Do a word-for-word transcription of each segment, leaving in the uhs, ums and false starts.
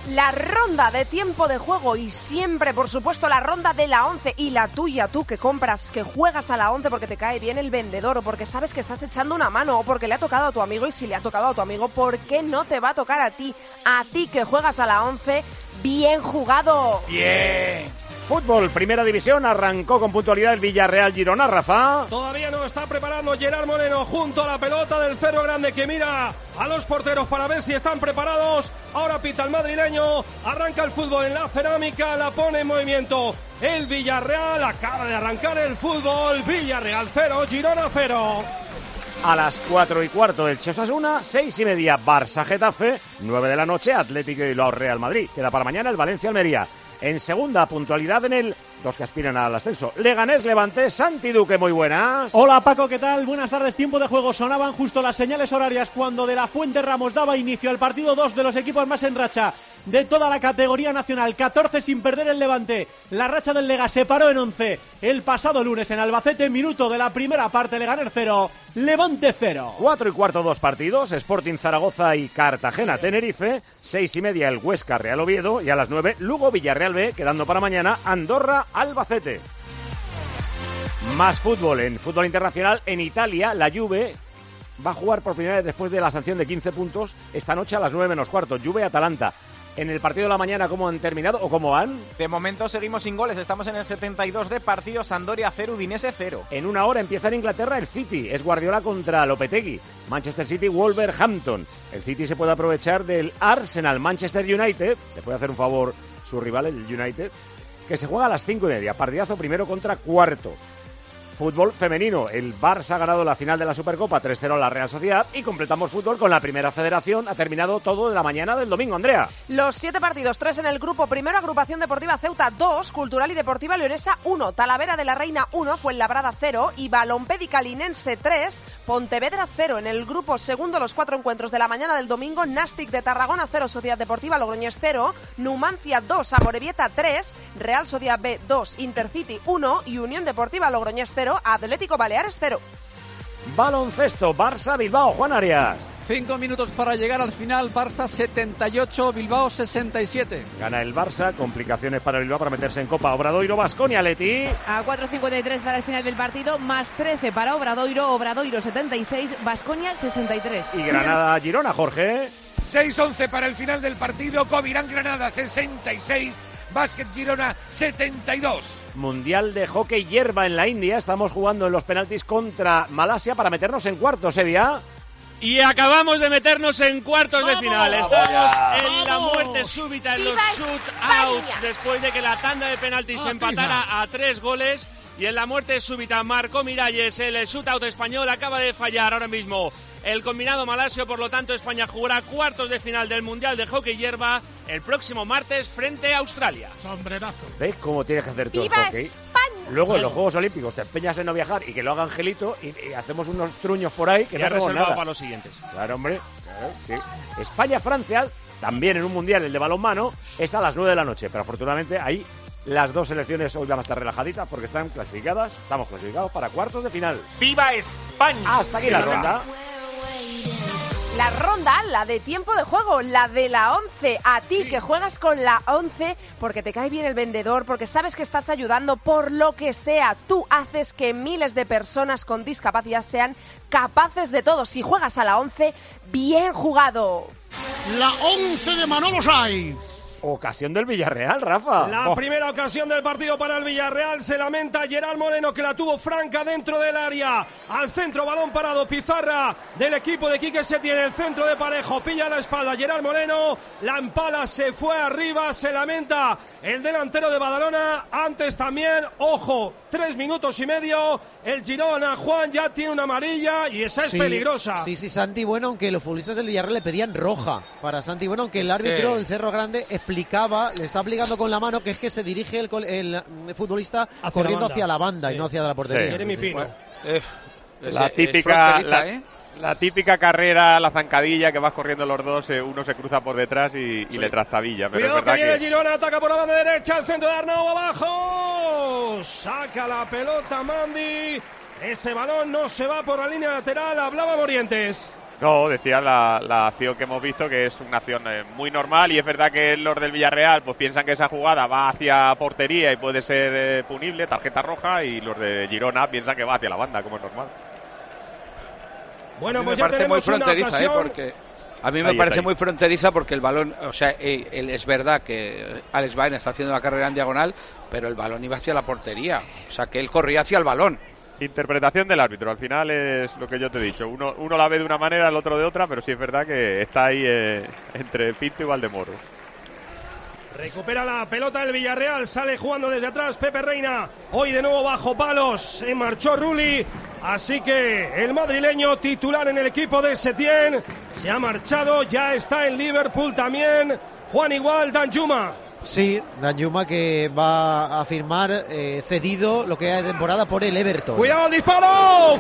La ronda de tiempo de juego y siempre, por supuesto, la ronda de la once y la tuya, tú que compras, que juegas a la once porque te cae bien el vendedor o porque sabes que estás echando una mano o porque le ha tocado a tu amigo, y si le ha tocado a tu amigo, ¿por qué no te va a tocar a ti? A ti que juegas a la once, bien jugado. Bien. Fútbol, primera división, arrancó con puntualidad el Villarreal Girona, Rafa. Todavía no está preparando Gerard Moreno junto a la pelota del Cerro Grande, que mira a los porteros para ver si están preparados. Ahora pita el madrileño, arranca el fútbol en la cerámica, la pone en movimiento el Villarreal, acaba de arrancar el fútbol. Villarreal cero, Girona cero. A las cuatro y cuarto el Osasuna, seis y media Barça Getafe, nueve de la noche Atlético y Bilbao Real Madrid. Queda para mañana el Valencia Almería. En segunda, puntualidad en el dos que aspiran al ascenso. Leganés Levante, Santi Duque, muy buenas. Hola Paco, ¿qué tal? Buenas tardes, tiempo de juego. Sonaban justo las señales horarias cuando De la Fuente Ramos daba inicio al partido. Dos de los equipos más en racha de toda la categoría nacional, catorce sin perder el Levante. La racha del Lega se paró en once el pasado lunes en Albacete, minuto de la primera parte. Leganés cero, Levante cero. Cuatro y cuarto dos partidos, Sporting Zaragoza y Cartagena Tenerife, seis y media el Huesca Real Oviedo y a las nueve Lugo Villarreal B, quedando para mañana Andorra Albacete. Más fútbol en fútbol internacional. En Italia la Juve va a jugar por primera vez después de la sanción de quince puntos esta noche a las nueve menos cuarto, Juve-Atalanta. En el partido de la mañana, ¿cómo han terminado o cómo van? De momento seguimos sin goles, estamos en el setenta y dos de partido. Sampdoria cero, Udinese cero. En una hora empieza en Inglaterra el City, es Guardiola contra Lopetegui. Manchester City, Wolverhampton. El City se puede aprovechar del Arsenal, Manchester United, le puede hacer un favor su rival, el United, que se juega a las cinco y media, partidazo primero contra cuarto. Fútbol femenino, el Barça ha ganado la final de la Supercopa tres cero a la Real Sociedad y completamos fútbol con la Primera Federación. Ha terminado todo de la mañana del domingo, Andrea. Los siete partidos, tres en el grupo primero, Agrupación Deportiva Ceuta dos, Cultural y Deportiva Leonesa uno, Talavera de la Reina uno, Fuenlabrada cero y Balompédica Linense tres, Pontevedra cero. En el grupo segundo, los cuatro encuentros de la mañana del domingo, Nastic de Tarragona cero, Sociedad Deportiva Logroñés cero, Numancia dos, Amorebieta tres, Real Sociedad B dos, Intercity uno y Unión Deportiva Logroñés cero, Atlético Baleares cero. Baloncesto, Barça Bilbao, Juan Arias. Cinco minutos para llegar al final, Barça setenta y ocho, Bilbao sesenta y siete. Gana el Barça, complicaciones para Bilbao para meterse en Copa. Obradoiro, Baskonia, Leti. A cuatro cincuenta y tres para el final del partido, más trece para Obradoiro, Obradoiro setenta y seis, Baskonia sesenta y tres. Y Granada, Girona, Jorge. seis once para el final del partido, Covirán Granada sesenta y seis, Básquet Girona setenta y dos. Mundial de hockey hierba en la India. Estamos jugando en los penaltis contra Malasia para meternos en cuartos, Sevilla. Y acabamos de meternos en cuartos ¡Vamos! de final. Estamos ¡Vamos! en la muerte súbita, en los shootouts, después de que la tanda de penaltis se empatara a tres goles. Y en la muerte súbita marcó Miralles. El shootout español acaba de fallar ahora mismo el combinado malasio. Por lo tanto, España jugará cuartos de final del Mundial de Hockey Hierba el próximo martes frente a Australia. Sombrerazo. ¿Ves cómo tienes que hacer tú el ¡Viva hockey? España! Luego Claro. en los Juegos Olímpicos te empeñas en no viajar y que lo haga Angelito y, y hacemos unos truños por ahí que Ya no hacemos reservado nada. para los siguientes. Claro, hombre. Claro, sí. España-Francia, también en un Mundial, el de balonmano, es a las nueve de la noche. Pero afortunadamente ahí las dos selecciones hoy van a estar relajaditas porque están clasificadas. Estamos clasificados para cuartos de final. ¡Viva España! Hasta aquí la ronda. La ronda, la de tiempo de juego, la de la once. A ti sí, que juegas con la once porque te cae bien el vendedor, porque sabes que estás ayudando, por lo que sea. Tú haces que miles de personas con discapacidad sean capaces de todo. Si juegas a la once, bien jugado. La once de Manolo Saiz. Ocasión del Villarreal, Rafa. La oh. primera ocasión del partido para el Villarreal. Se lamenta Gerard Moreno, que la tuvo franca dentro del área. Al centro, balón parado, pizarra del equipo de Quique Setién en el centro de Parejo. Pilla la espalda Gerard Moreno. La empala, se fue arriba. Se lamenta el delantero de Badalona. Antes también, ojo, tres minutos y medio. El Girona, Juan, ya tiene una amarilla y esa es sí, peligrosa. Sí, sí, Santi Bueno, aunque los futbolistas del Villarreal le pedían roja para Santi Bueno, aunque el árbitro sí. del Cerro Grande explicaba, le está aplicando con la mano que es que se dirige el, el, el futbolista hacia corriendo la hacia la banda sí. y no hacia la portería. Sí. Jeremy Pino. Bueno, eh, la típica... La... ¿eh? La típica carrera, la zancadilla, que vas corriendo los dos, eh, uno se cruza por detrás y, y sí. le trastabilla. Pero Cuidado, es verdad que viene que... Girona, ataca por la banda derecha, el centro de Arnau abajo. Saca la pelota Mandi. Ese balón no se va por la línea lateral, hablaba Morientes. No, decía la, la acción que hemos visto, que es una acción eh, muy normal, y es verdad que los del Villarreal pues piensan que esa jugada va hacia portería y puede ser eh, punible, tarjeta roja, y los de Girona piensan que va hacia la banda, como es normal. Bueno, a mí pues me ya parece tenemos muy una fronteriza, ocasión. ¿eh? Porque a mí me Ahí parece está, muy fronteriza porque el balón, o sea, eh, él, es verdad que Alex Baena está haciendo la carrera en diagonal, pero el balón iba hacia la portería, o sea, que él corría hacia el balón. Interpretación del árbitro, al final es lo que yo te he dicho. Uno, uno la ve de una manera, el otro de otra, pero sí es verdad que está ahí eh, entre Pinto y Valdemoro. Recupera la pelota el Villarreal, sale jugando desde atrás Pepe Reina, hoy de nuevo bajo palos, se marchó Rulli, así que el madrileño titular en el equipo de Setién se ha marchado, ya está en Liverpool también, Juan Igual, Danjuma. Sí, Danjuma que va a firmar eh, cedido lo que es de temporada por el Everton. ¡Cuidado el disparo!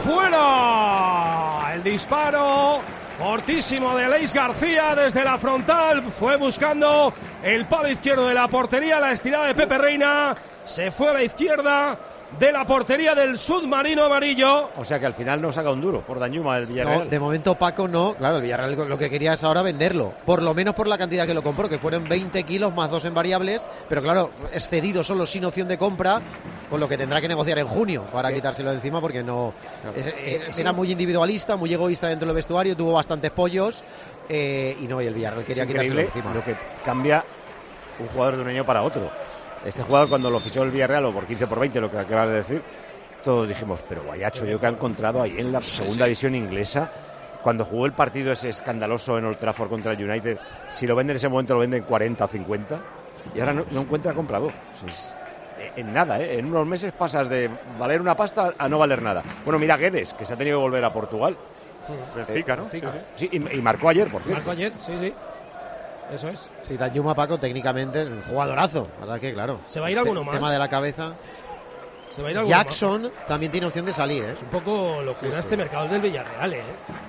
¡Fuera! El disparo fortísimo de Leis García desde la frontal. Fue buscando el palo izquierdo de la portería. La estirada de Pepe Reina. Se fue a la izquierda de la portería del submarino amarillo. O sea que al final no saca un duro por Danjuma el Villarreal. No, de momento Paco no. Claro, el Villarreal lo que quería es ahora venderlo. Por lo menos por la cantidad que lo compró, que fueron veinte kilos más dos en variables. Pero claro, es cedido solo sin opción de compra, con lo que tendrá que negociar en junio para sí. quitárselo de encima, porque no claro. es, es, era muy individualista, muy egoísta dentro del vestuario, tuvo bastantes pollos eh, y no, y el Villarreal quería quitárselo de encima. Lo que cambia un jugador de un año para otro. Este jugador, cuando lo fichó el Villarreal, o por quince por veinte, lo que acabas de decir, todos dijimos, pero vaya chollo que ha encontrado ahí en la segunda sí, sí. división inglesa. Cuando jugó el partido ese escandaloso en Old Trafford contra el United, si lo venden en ese momento, lo venden cuarenta o cincuenta, y ahora no, no encuentra comprador. O sea, es, en nada, ¿eh? En unos meses pasas de valer una pasta a no valer nada. Bueno, mira Guedes, que se ha tenido que volver a Portugal. Benfica, ¿no? Benfica. Sí, y, y marcó ayer, por cierto. Marcó ayer, sí, sí. Eso es. Sí, Danjuma, Paco, técnicamente es un jugadorazo. O sea que, claro. ¿Se va a ir alguno el más? tema de la cabeza. ¿Se va a ir alguno Jackson más? También tiene opción de salir, ¿eh? Es un poco locura sí, este sí. mercado del Villarreal, ¿eh?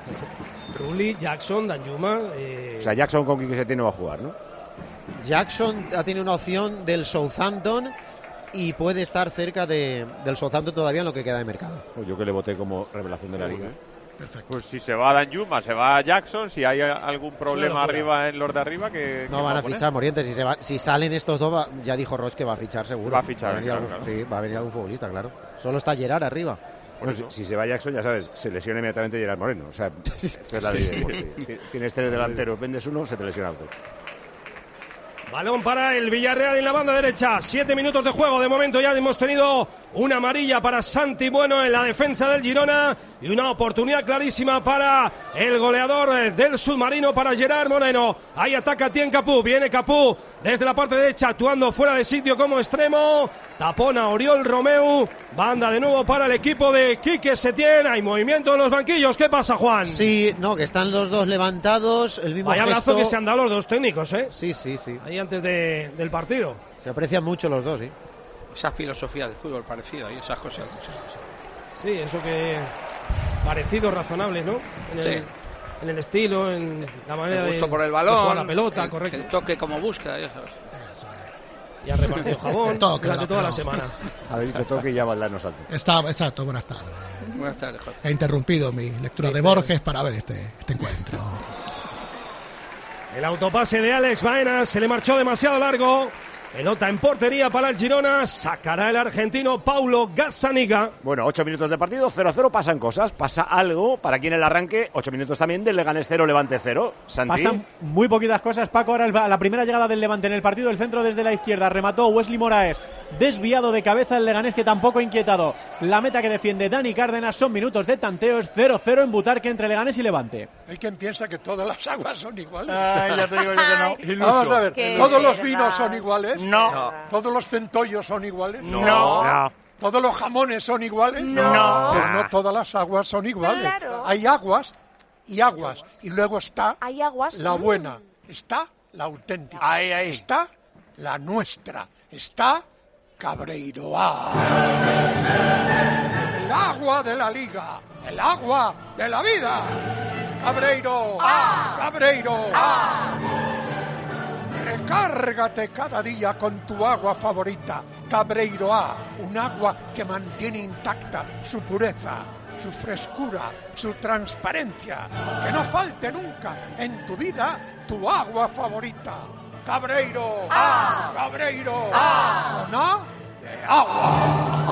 Rulli, Jackson, Danjuma. Eh... O sea, Jackson con Quique Setién no va a jugar, ¿no? Jackson ha tenido una opción del Southampton y puede estar cerca de, del Southampton todavía en lo que queda de mercado. Pues yo que le voté como revelación de la liga. Perfecto. Pues si se va a Danjuma, se va a Jackson, si hay algún problema arriba en los de arriba que... No van a, a fichar, Morientes, si, se va, si salen estos dos, va, ya dijo Roche que va a fichar seguro. Va a fichar, va a venir claro, algún, claro. Sí, va a venir algún futbolista, claro. Solo está Gerard arriba. Bueno, si, si se va Jackson, ya sabes, se lesiona inmediatamente Gerard Moreno. O sea, esa es la ley de deporte. Tienes tres delanteros, vendes uno, se te lesiona otro. Balón para el Villarreal en la banda derecha. Siete minutos de juego. De momento ya hemos tenido una amarilla para Santi Bueno en la defensa del Girona y una oportunidad clarísima para el goleador del submarino, para Gerard Moreno. Ahí ataca Tien Capú. Viene Capú desde la parte derecha, actuando fuera de sitio como extremo. Tapona Oriol Romeu. Banda de nuevo para el equipo de Quique Setién. Hay movimiento en los banquillos. ¿Qué pasa, Juan? Sí, no, que están los dos levantados. El mismo Vaya gesto. abrazo que se han dado los dos técnicos, ¿eh? Sí, sí, sí. Ahí antes de, del partido. Se aprecian mucho los dos, sí. Esa filosofía de fútbol parecida y esas cosas. Sí, eso que parecido, razonable, ¿no? En el, sí. En el estilo, en la manera el gusto de, por el balón, de jugar la pelota, el, correcto. El toque como busca, ya sabes. Eso es. Y ha repartido jabón toque, durante toda no. la semana. Habéis dicho toque y ya Valdán nos salta. Está, exacto, buenas tardes. Buenas tardes, Jorge. He interrumpido mi lectura de Borges para ver este, este encuentro. El autopase de Alex Baena se le marchó demasiado largo. Pelota en portería para el Girona. Sacará el argentino Paulo Gazzaniga. Bueno, ocho minutos de partido, cero a cero, pasan cosas. Pasa algo para quien el arranque. Ocho minutos también del Leganés cero, Levante cero. Santi. Pasan muy poquitas cosas, Paco. Ahora el, la primera llegada del Levante en el partido. El centro desde la izquierda. Remató Wesley Moraes. Desviado de cabeza el Leganés, que tampoco ha inquietado. La meta que defiende Dani Cárdenas. Son minutos de tanteos. cero cero en Butarque entre Leganés y Levante. Hay quien piensa que todas las aguas son iguales. Ay, ya te digo yo que no. Iluso. Vamos a ver, ¿todos los vinos son iguales? No. no. ¿Todos los centollos son iguales? No. no. ¿Todos los jamones son iguales? No. Pues no todas las aguas son iguales. Claro. Hay aguas y aguas. Y luego está Hay aguas. la buena. Está la auténtica. Ahí, ahí. Está la nuestra. Está Cabreiroa. El agua de la liga. El agua de la vida. Cabreiro. Ah. Cabreiro. Ah. Recárgate cada día con tu agua favorita, Cabreiroa, un agua que mantiene intacta su pureza. su frescura, su transparencia. Que no falte nunca en tu vida tu agua favorita. Cabreiro. ¡Ah! Cabreiro. ¡Ah! Una de agua.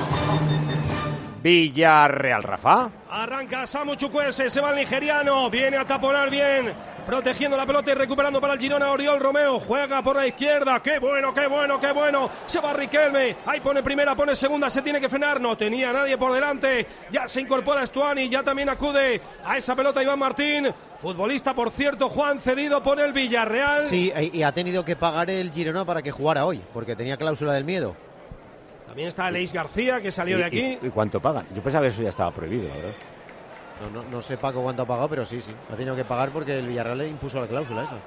Villarreal, Rafa. Arranca Samu Chukwueze, se va el nigeriano, viene a taponar bien, protegiendo la pelota y recuperando para el Girona. Oriol Romeo juega por la izquierda, qué bueno, qué bueno, qué bueno, se va Riquelme, ahí pone primera, pone segunda, se tiene que frenar, no tenía nadie por delante, ya se incorpora Stuani, ya también acude a esa pelota Iván Martín, futbolista por cierto, Juan, cedido por el Villarreal. Sí, y ha tenido que pagar el Girona para que jugara hoy, porque tenía cláusula del miedo. También está Leis García, que salió ¿Y, de aquí. Y, ¿Y cuánto pagan? Yo pensaba que eso ya estaba prohibido, la verdad. No, no, no sé Paco cuánto ha pagado, pero sí, sí. Ha tenido que pagar porque el Villarreal le impuso la cláusula esa.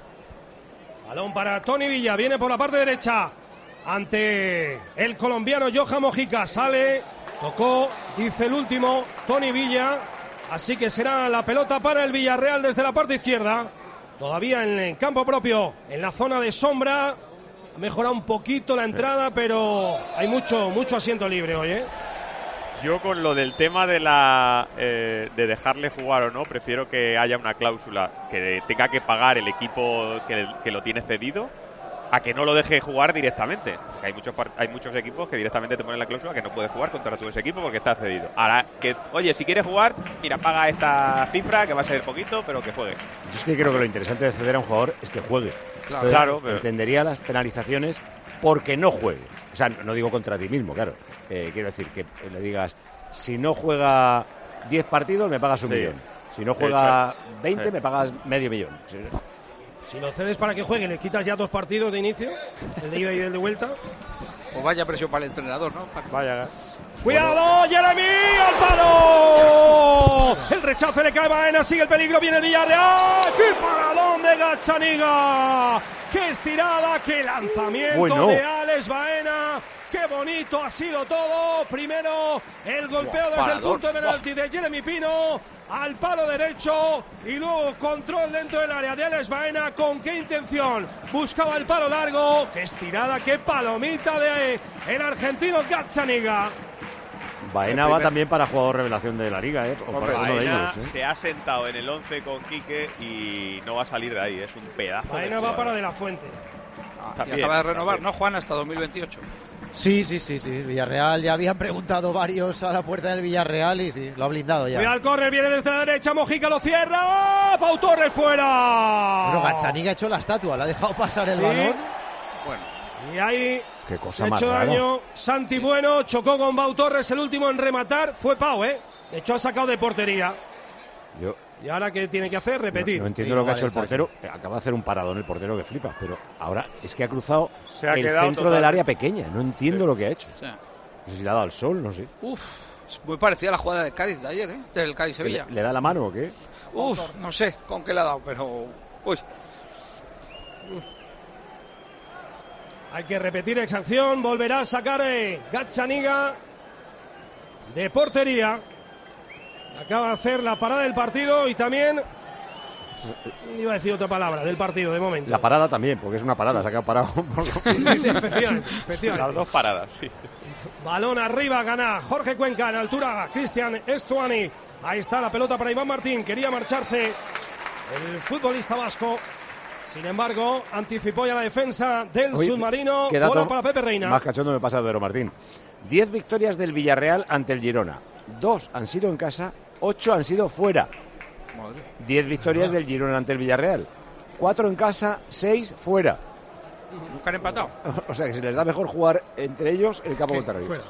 Balón para Tony Villa, viene por la parte derecha. Ante el colombiano Johan Mojica. Sale, tocó, dice el último, Tony Villa. Así que será la pelota para el Villarreal desde la parte izquierda. Todavía en el campo propio, en la zona de sombra. Ha mejorado un poquito la entrada, pero hay mucho, mucho asiento libre hoy, ¿eh? Yo con lo del tema de la eh, de dejarle jugar o no, prefiero que haya una cláusula que tenga que pagar el equipo que, que lo tiene cedido a que no lo deje jugar directamente. Porque hay muchos hay muchos equipos que directamente te ponen la cláusula que no puedes jugar contra tu ese equipo porque está cedido. Ahora, que oye, si quieres jugar, mira, paga esta cifra que va a ser poquito, pero que juegue. Yo es que creo que lo interesante de ceder a un jugador es que juegue. Claro, Entonces, claro pero... entendería las penalizaciones porque no juegue. O sea, no digo contra ti mismo, claro. Eh, quiero decir que le digas, si no juega diez partidos me pagas un sí. millón. Si no juega veinte sí. me pagas medio millón. Sí. Si lo cedes para que juegue, le quitas ya dos partidos de inicio, el de ida y el de vuelta. O vaya presión para el entrenador, ¿no? Para... Vaya. ¡Cuidado, Jeremy! ¡Al palo! El rechazo le cae a Baena, sigue el peligro, viene el Villarreal. ¡Qué paradón de Gazzaniga! ¡Qué estirada, qué lanzamiento bueno. de Alex Baena! ¡Qué bonito ha sido todo! Primero el golpeo desde el punto de penalti de Jeremy Pino al palo derecho y luego control dentro del área de Alex Baena. ¿Con qué intención? Buscaba el palo largo. ¡Qué estirada, qué palomita de el argentino Gazzaniga! Baena va también para jugador revelación de la liga, ¿eh? O para Baena uno de ellos, ¿eh? Se ha sentado en el once con Quique y no va a salir de ahí. Es un pedazo. Baena va para De La Fuente. Ah, también, y acaba de renovar, también. ¿No, Juan? Hasta dos mil veintiocho. Sí, sí, sí, sí. Villarreal, ya habían preguntado varios a la puerta del Villarreal y sí, lo ha blindado ya. Cuidado el córner, viene desde la derecha, Mojica lo cierra. Pau Torres fuera. Bueno, Gazzaniga ha hecho la estatua, le ha dejado pasar el sí. balón. Bueno. Y ahí qué cosa ha más hecho rara. daño Santi Bueno, chocó con Pau Torres, el último en rematar fue Pau, ¿eh? De hecho ha sacado de portería. Yo ¿Y ahora qué tiene que hacer? Repetir. No, no entiendo sí, lo que vale, ha hecho el portero. Exacto. Acaba de hacer un paradón el portero que flipa, pero ahora es que ha cruzado Se ha el centro total. del área pequeña. No entiendo sí. lo que ha hecho. Sí. No sé si le ha dado al sol, no sé. Uf, es muy parecida a la jugada de Cádiz de ayer, ¿eh? Del Cádiz-Sevilla. ¿Le, ¿Le da la mano o qué? Uf, no sé con qué le ha dado, pero... Uy. Hay que repetir esa acción. Volverá a sacar eh, Gazzaniga de portería. Acaba de hacer la parada del partido y también... Iba a decir otra palabra, del partido, de momento. La parada también, porque es una parada, se ha quedado parado. sí, sí, efectivamente, efectivamente. Las dos paradas, sí. Balón arriba, gana Jorge Cuenca, en altura Cristian Stuani. Ahí está la pelota para Iván Martín, quería marcharse el futbolista vasco. Sin embargo, anticipó ya la defensa del Oye, submarino. Bola para Pepe Reina. Más cachondo me pasa de Pedro Martín. Diez victorias del Villarreal ante el Girona. Dos han sido en casa, ocho han sido fuera. Diez victorias del Girona ante el Villarreal. Cuatro en casa, seis fuera. Nunca han empatado. O sea que se les da mejor jugar entre ellos el campo contrario. Fuera.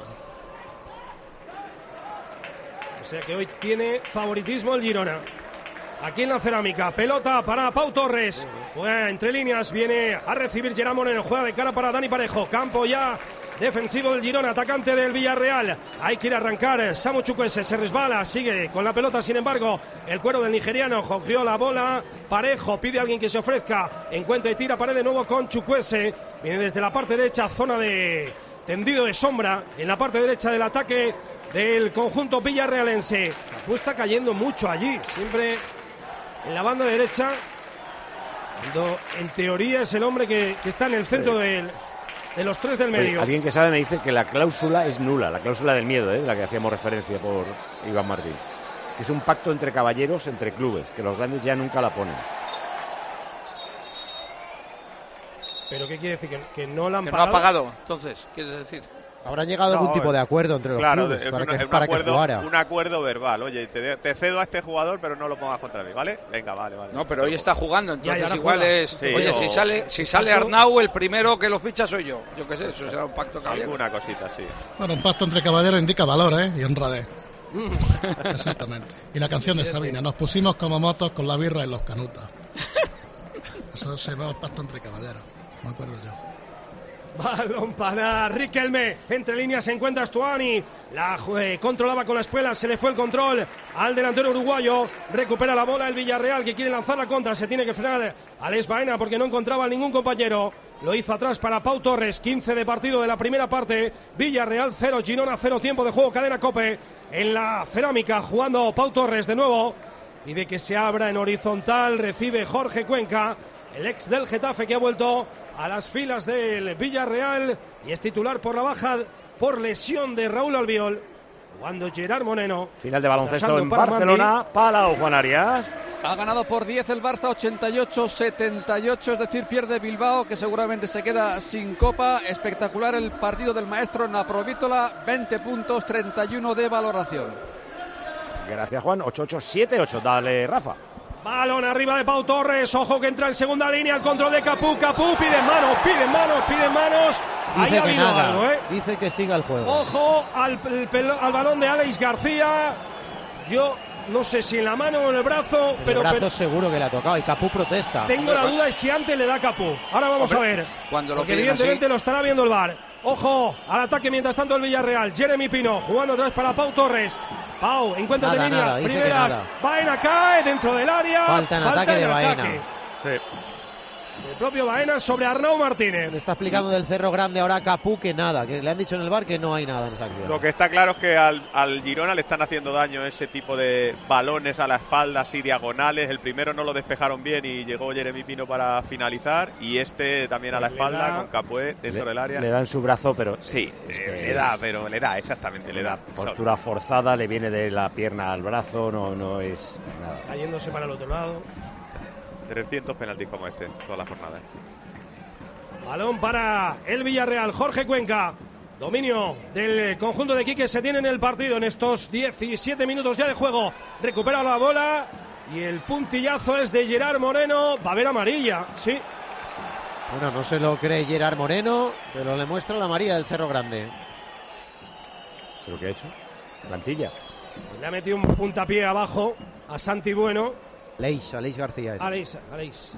O sea que hoy tiene favoritismo el Girona. Aquí en la cerámica, pelota para Pau Torres. Bueno, entre líneas viene a recibir Gerard Moreno. Juega de cara para Dani Parejo. Campo ya defensivo del Girona, atacante del Villarreal. Hay que ir a arrancar. Samu Chukwueze se resbala, sigue con la pelota. Sin embargo, el cuero del nigeriano cogió la bola. Parejo pide a alguien que se ofrezca. Encuentra y tira pared de nuevo con Chukwueze. Viene desde la parte derecha, zona de tendido de sombra. En la parte derecha del ataque del conjunto villarrealense. Capu está cayendo mucho allí. Siempre en la banda derecha. Cuando en teoría es el hombre que, que está en el centro sí. del, de los tres del Oye, medio. alguien que sabe me dice que la cláusula es nula, la cláusula del miedo, ¿eh? La que hacíamos referencia por Iván Martín. Que es un pacto entre caballeros, entre clubes, que los grandes ya nunca la ponen. ¿Pero qué quiere decir? ¿Que, que no la han Que no pagado? ha pagado, entonces, ¿quieres decir? Habrán llegado a algún No, tipo de acuerdo entre los Claro, clubes es para, una- que, es un para que acuerdo, jugara. un acuerdo verbal. Oye, te, te cedo a este jugador, pero no lo pongas contra mí, ¿vale? Venga, vale, vale. No, pero hoy está jugando, entonces Ya, ya, igual juega. es... Sí, Oye, o- si sale si sale Arnau, el primero que lo ficha soy yo. Yo qué sé, eso será un pacto caballero. Alguna cosita, sí. Bueno, un pacto entre caballeros indica valor, ¿eh? Y honradez. Exactamente. Y la canción de Sabina, nos pusimos como motos con la birra y los canutas. Eso se llama pacto entre caballeros, me acuerdo yo. Balón para Riquelme. Entre líneas se encuentra Stuani. La eh, controlaba con la espuela. Se le fue el control al delantero uruguayo. Recupera la bola el Villarreal, que quiere lanzar la contra. Se tiene que frenar Alex Baena porque no encontraba a ningún compañero. Lo hizo atrás para Pau Torres. quince de partido de la primera parte. Villarreal cero, Girona cero. Tiempo de juego. Cadena Cope en la cerámica. Jugando Pau Torres de nuevo. Pide que se abra en horizontal. Recibe Jorge Cuenca, el ex del Getafe, que ha vuelto a las filas del Villarreal y es titular por la baja por lesión de Raúl Albiol. Jugando Gerard Moreno. Final de baloncesto Pasando en para Barcelona. Mandi. Palau, Juan Arias. Ha ganado por diez el Barça, ochenta y ocho setenta y ocho, es decir, pierde Bilbao, que seguramente se queda sin copa. Espectacular el partido del maestro Naprovítola, veinte puntos, treinta y uno de valoración. Gracias, Juan. ocho ocho siete ocho. Dale, Rafa. Balón arriba de Pau Torres. Ojo que entra en segunda línea. El control de Capú. Capú pide manos, pide manos, pide manos. Ahí Dice ha que habido nada, algo, ¿eh? dice que siga el juego. Ojo al, el pelo- al balón de Alex García. Yo no sé si en la mano o en el brazo, El pero, brazo pero seguro que le ha tocado y Capú protesta. tengo la duda de si antes le da Capú. Ahora vamos Hombre, a ver. cuando lo Porque piden evidentemente así. lo estará viendo el V A R. Ojo al ataque mientras tanto el Villarreal. Jeremy Pino jugando atrás para Pau Torres. Pau, encuentra de Nada, línea. nada, dice que Primeras. nada. Baena cae dentro del área. Falta en ataque de en Baena. ataque. Sí. El propio Baena sobre Arnau Martínez. Le está explicando del Cerro Grande ahora a Capú que nada, que le han dicho en el bar que no hay nada en esa acción. Lo que está claro es que al, al Girona le están haciendo daño ese tipo de balones a la espalda, así diagonales. El primero no lo despejaron bien y llegó Jeremy Pino para finalizar. Y este también a la Le espalda da- con Capué dentro Le, del área. le dan su brazo, pero Sí, es eh, que le da, pero le da, exactamente, le da. postura forzada, le viene de la pierna al brazo, no, no es nada. Cayéndose para el otro lado. trescientos penaltis como este, toda la jornada. Balón para el Villarreal. Jorge Cuenca. Dominio del conjunto de Quique se tiene en el partido en estos diecisiete minutos ya de juego. Recupera la bola y el puntillazo es de Gerard Moreno. Va a haber amarilla, sí. Bueno, no se lo cree Gerard Moreno, pero le muestra la María del Cerro Grande. ¿Pero qué ha hecho? Plantilla. Le ha metido un puntapié abajo a Santi Bueno. Aleix, Aleix García es. Aleix, Aleix.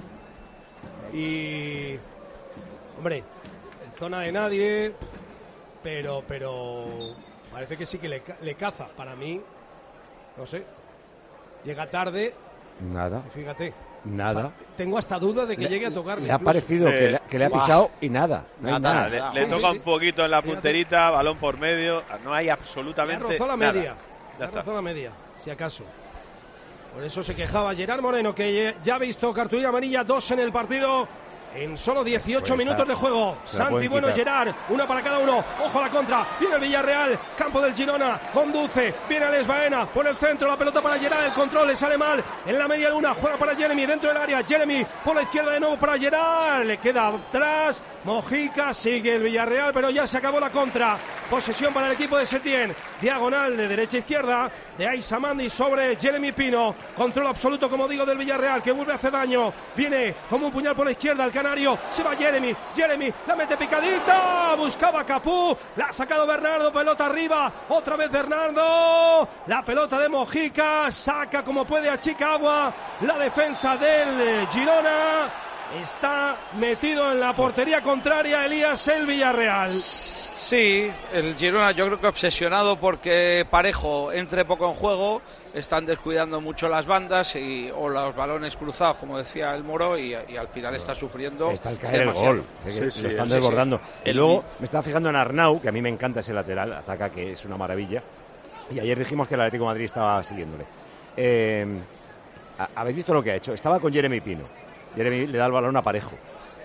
Y... Hombre, en zona de nadie, pero, pero parece que sí que le, ca- le caza. Para mí, no sé, llega tarde, Nada, y fíjate. nada. Tengo hasta duda de que Le- llegue a tocarle. Le ha incluso. parecido Sí. que le, que le ha Buah. pisado y nada. No hay Nada, nada. le, le Sí, toca sí. un poquito en la Fíjate. punterita, balón por medio, no hay Le ha absolutamente rozado la nada. media. Le Ya ha está. rozado la media, si acaso. Por eso se quejaba Gerard Moreno, que ya ha visto cartulina amarilla, dos en el partido. En solo dieciocho Pues minutos está. de juego. Se la Santi pueden Bueno, quitar. Gerard, una para cada uno. Ojo a la contra. Viene el Villarreal. Campo del Girona. Conduce. Viene Alex Baena. Por el centro. La pelota para Gerard. El control le sale mal. En la media luna. Juega para Jeremy. Dentro del área. Jeremy por la izquierda de nuevo para Gerard. Le queda atrás. Mojica. Sigue el Villarreal. Pero ya se acabó la contra. Posesión para el equipo de Setién. Diagonal de derecha a izquierda. De Aisa Mandi sobre Jeremy Pino. Control absoluto, como digo, del Villarreal, que vuelve a hacer daño. Viene como un puñal por la izquierda el canario. Se va Jeremy. Jeremy la mete picadita. Buscaba Capú. La ha sacado Bernardo. Pelota arriba. Otra vez Bernardo. La pelota de Mojica. Saca como puede a Chicagua. La defensa del eh, Girona. Está metido en la portería contraria Elías el Villarreal. Sí, el Girona yo creo que obsesionado porque Parejo entre poco en juego, están descuidando mucho las bandas y, o los balones cruzados, como decía el Moro, y, y al final está sufriendo Está al caer demasiado. el gol, que Sí, lo sí, están sí, desbordando. sí. Y El- luego me estaba fijando en Arnau, que a mí me encanta ese lateral, ataca que es una maravilla. Y ayer dijimos que el Atlético de Madrid estaba siguiéndole. Eh, ¿Habéis visto lo que ha hecho? Estaba con Jeremy Pino. Jeremy le da el balón a Parejo.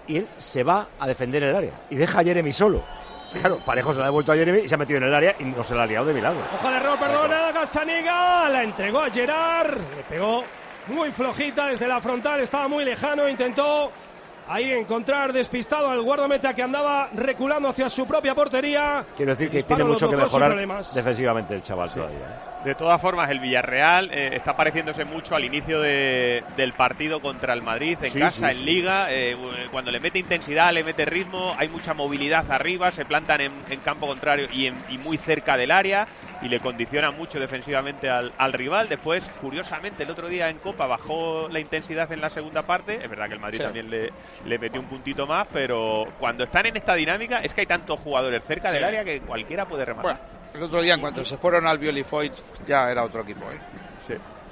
y él se va a defender el área y deja a Jeremy solo. Claro, Parejo se la ha devuelto a Jeremy y se ha metido en el área y no se la ha liado de milagro. Ojo al error, perdona, Gazzaniga, la entregó a Gerard, le pegó muy flojita desde la frontal, estaba muy lejano, intentó ahí encontrar despistado al guardameta que andaba reculando hacia su propia portería. Quiero decir que tiene mucho que mejorar defensivamente el chaval sí. todavía. ¿eh? De todas formas, el Villarreal eh, está pareciéndose mucho al inicio de, del partido contra el Madrid, en sí, casa, sí, en sí. Liga. Eh, cuando le mete intensidad, le mete ritmo, hay mucha movilidad arriba, se plantan en, en campo contrario y, en, y muy cerca del área y le condiciona mucho defensivamente al, al rival. Después, curiosamente, el otro día en Copa bajó la intensidad en la segunda parte. Es verdad que el Madrid sí. también le, le metió un puntito más, pero cuando están en esta dinámica es que hay tantos jugadores cerca sí. del área que cualquiera puede rematar. Bueno. El otro día, en cuanto se fueron al Biolifoit, ya era otro equipo, ¿eh? Sí.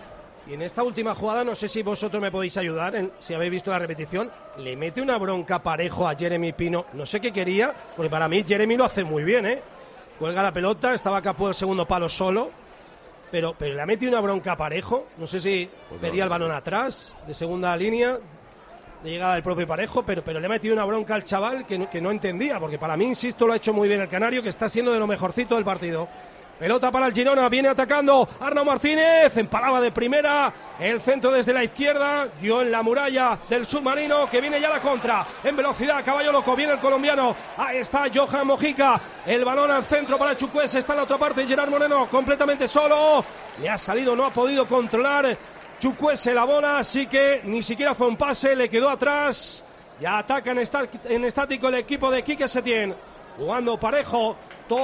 Y en esta última jugada, no sé si vosotros me podéis ayudar, en, si habéis visto la repetición, le mete una bronca Parejo a Jeremy Pino. No sé qué quería, porque para mí Jeremy lo hace muy bien, ¿eh? Cuelga la pelota, estaba Capú el segundo palo solo, pero, pero le ha metido una bronca a Parejo. No sé si pues pedía no, el balón atrás, de segunda línea, de llegada del propio Parejo, pero, pero le ha metido una bronca al chaval que no, que no entendía, porque para mí, insisto, lo ha hecho muy bien el canario, que está siendo de lo mejorcito del partido. Pelota para el Girona, viene atacando Arnau Martínez, empalaba de primera, el centro desde la izquierda, dio en la muralla del submarino, que viene ya la contra, en velocidad, caballo loco, viene el colombiano, ahí está Johan Mojica, el balón al centro para Chukwueze, está en la otra parte, Gerard Moreno completamente solo, le ha salido, no ha podido controlar Chukwueze la bola, así que ni siquiera fue un pase, le quedó atrás, ya ataca en, está, en estático el equipo de Quique Setién, jugando Parejo,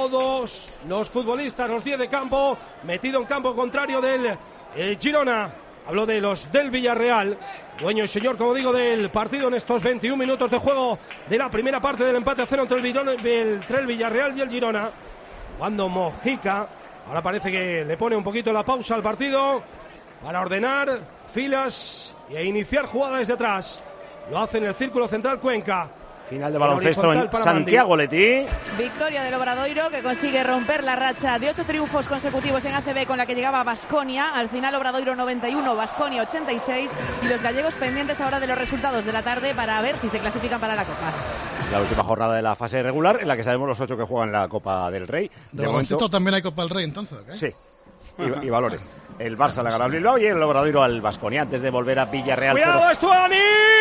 todos los futbolistas, los diez de campo, metido en campo contrario del eh, Girona, hablo de los del Villarreal, dueño y señor, como digo, del partido en estos veintiún minutos de juego de la primera parte del empate a cero entre el, Girona, entre el Villarreal y el Girona, jugando Mojica, ahora parece que le pone un poquito la pausa al partido, para ordenar filas e iniciar jugadas desde atrás. Lo hace en el círculo central Cuenca. Final de baloncesto en Santiago, Leti. Victoria del Obradoiro, que consigue romper la racha de ocho triunfos consecutivos en A C B con la que llegaba Baskonia. Al final Obradoiro noventa y uno, Baskonia ochenta y seis. Y los gallegos pendientes ahora de los resultados de la tarde para ver si se clasifican para la Copa. La última jornada de la fase regular, en la que sabemos los ocho que juegan la Copa del Rey. ¿De, de baloncesto momento... también hay Copa del Rey, entonces? ¿Qué? Sí. Y, y valores. El Barça le gana al Bilbao y el Obradoiro al Baskonia antes de volver a Villarreal. ¡Cuidado, Estuani!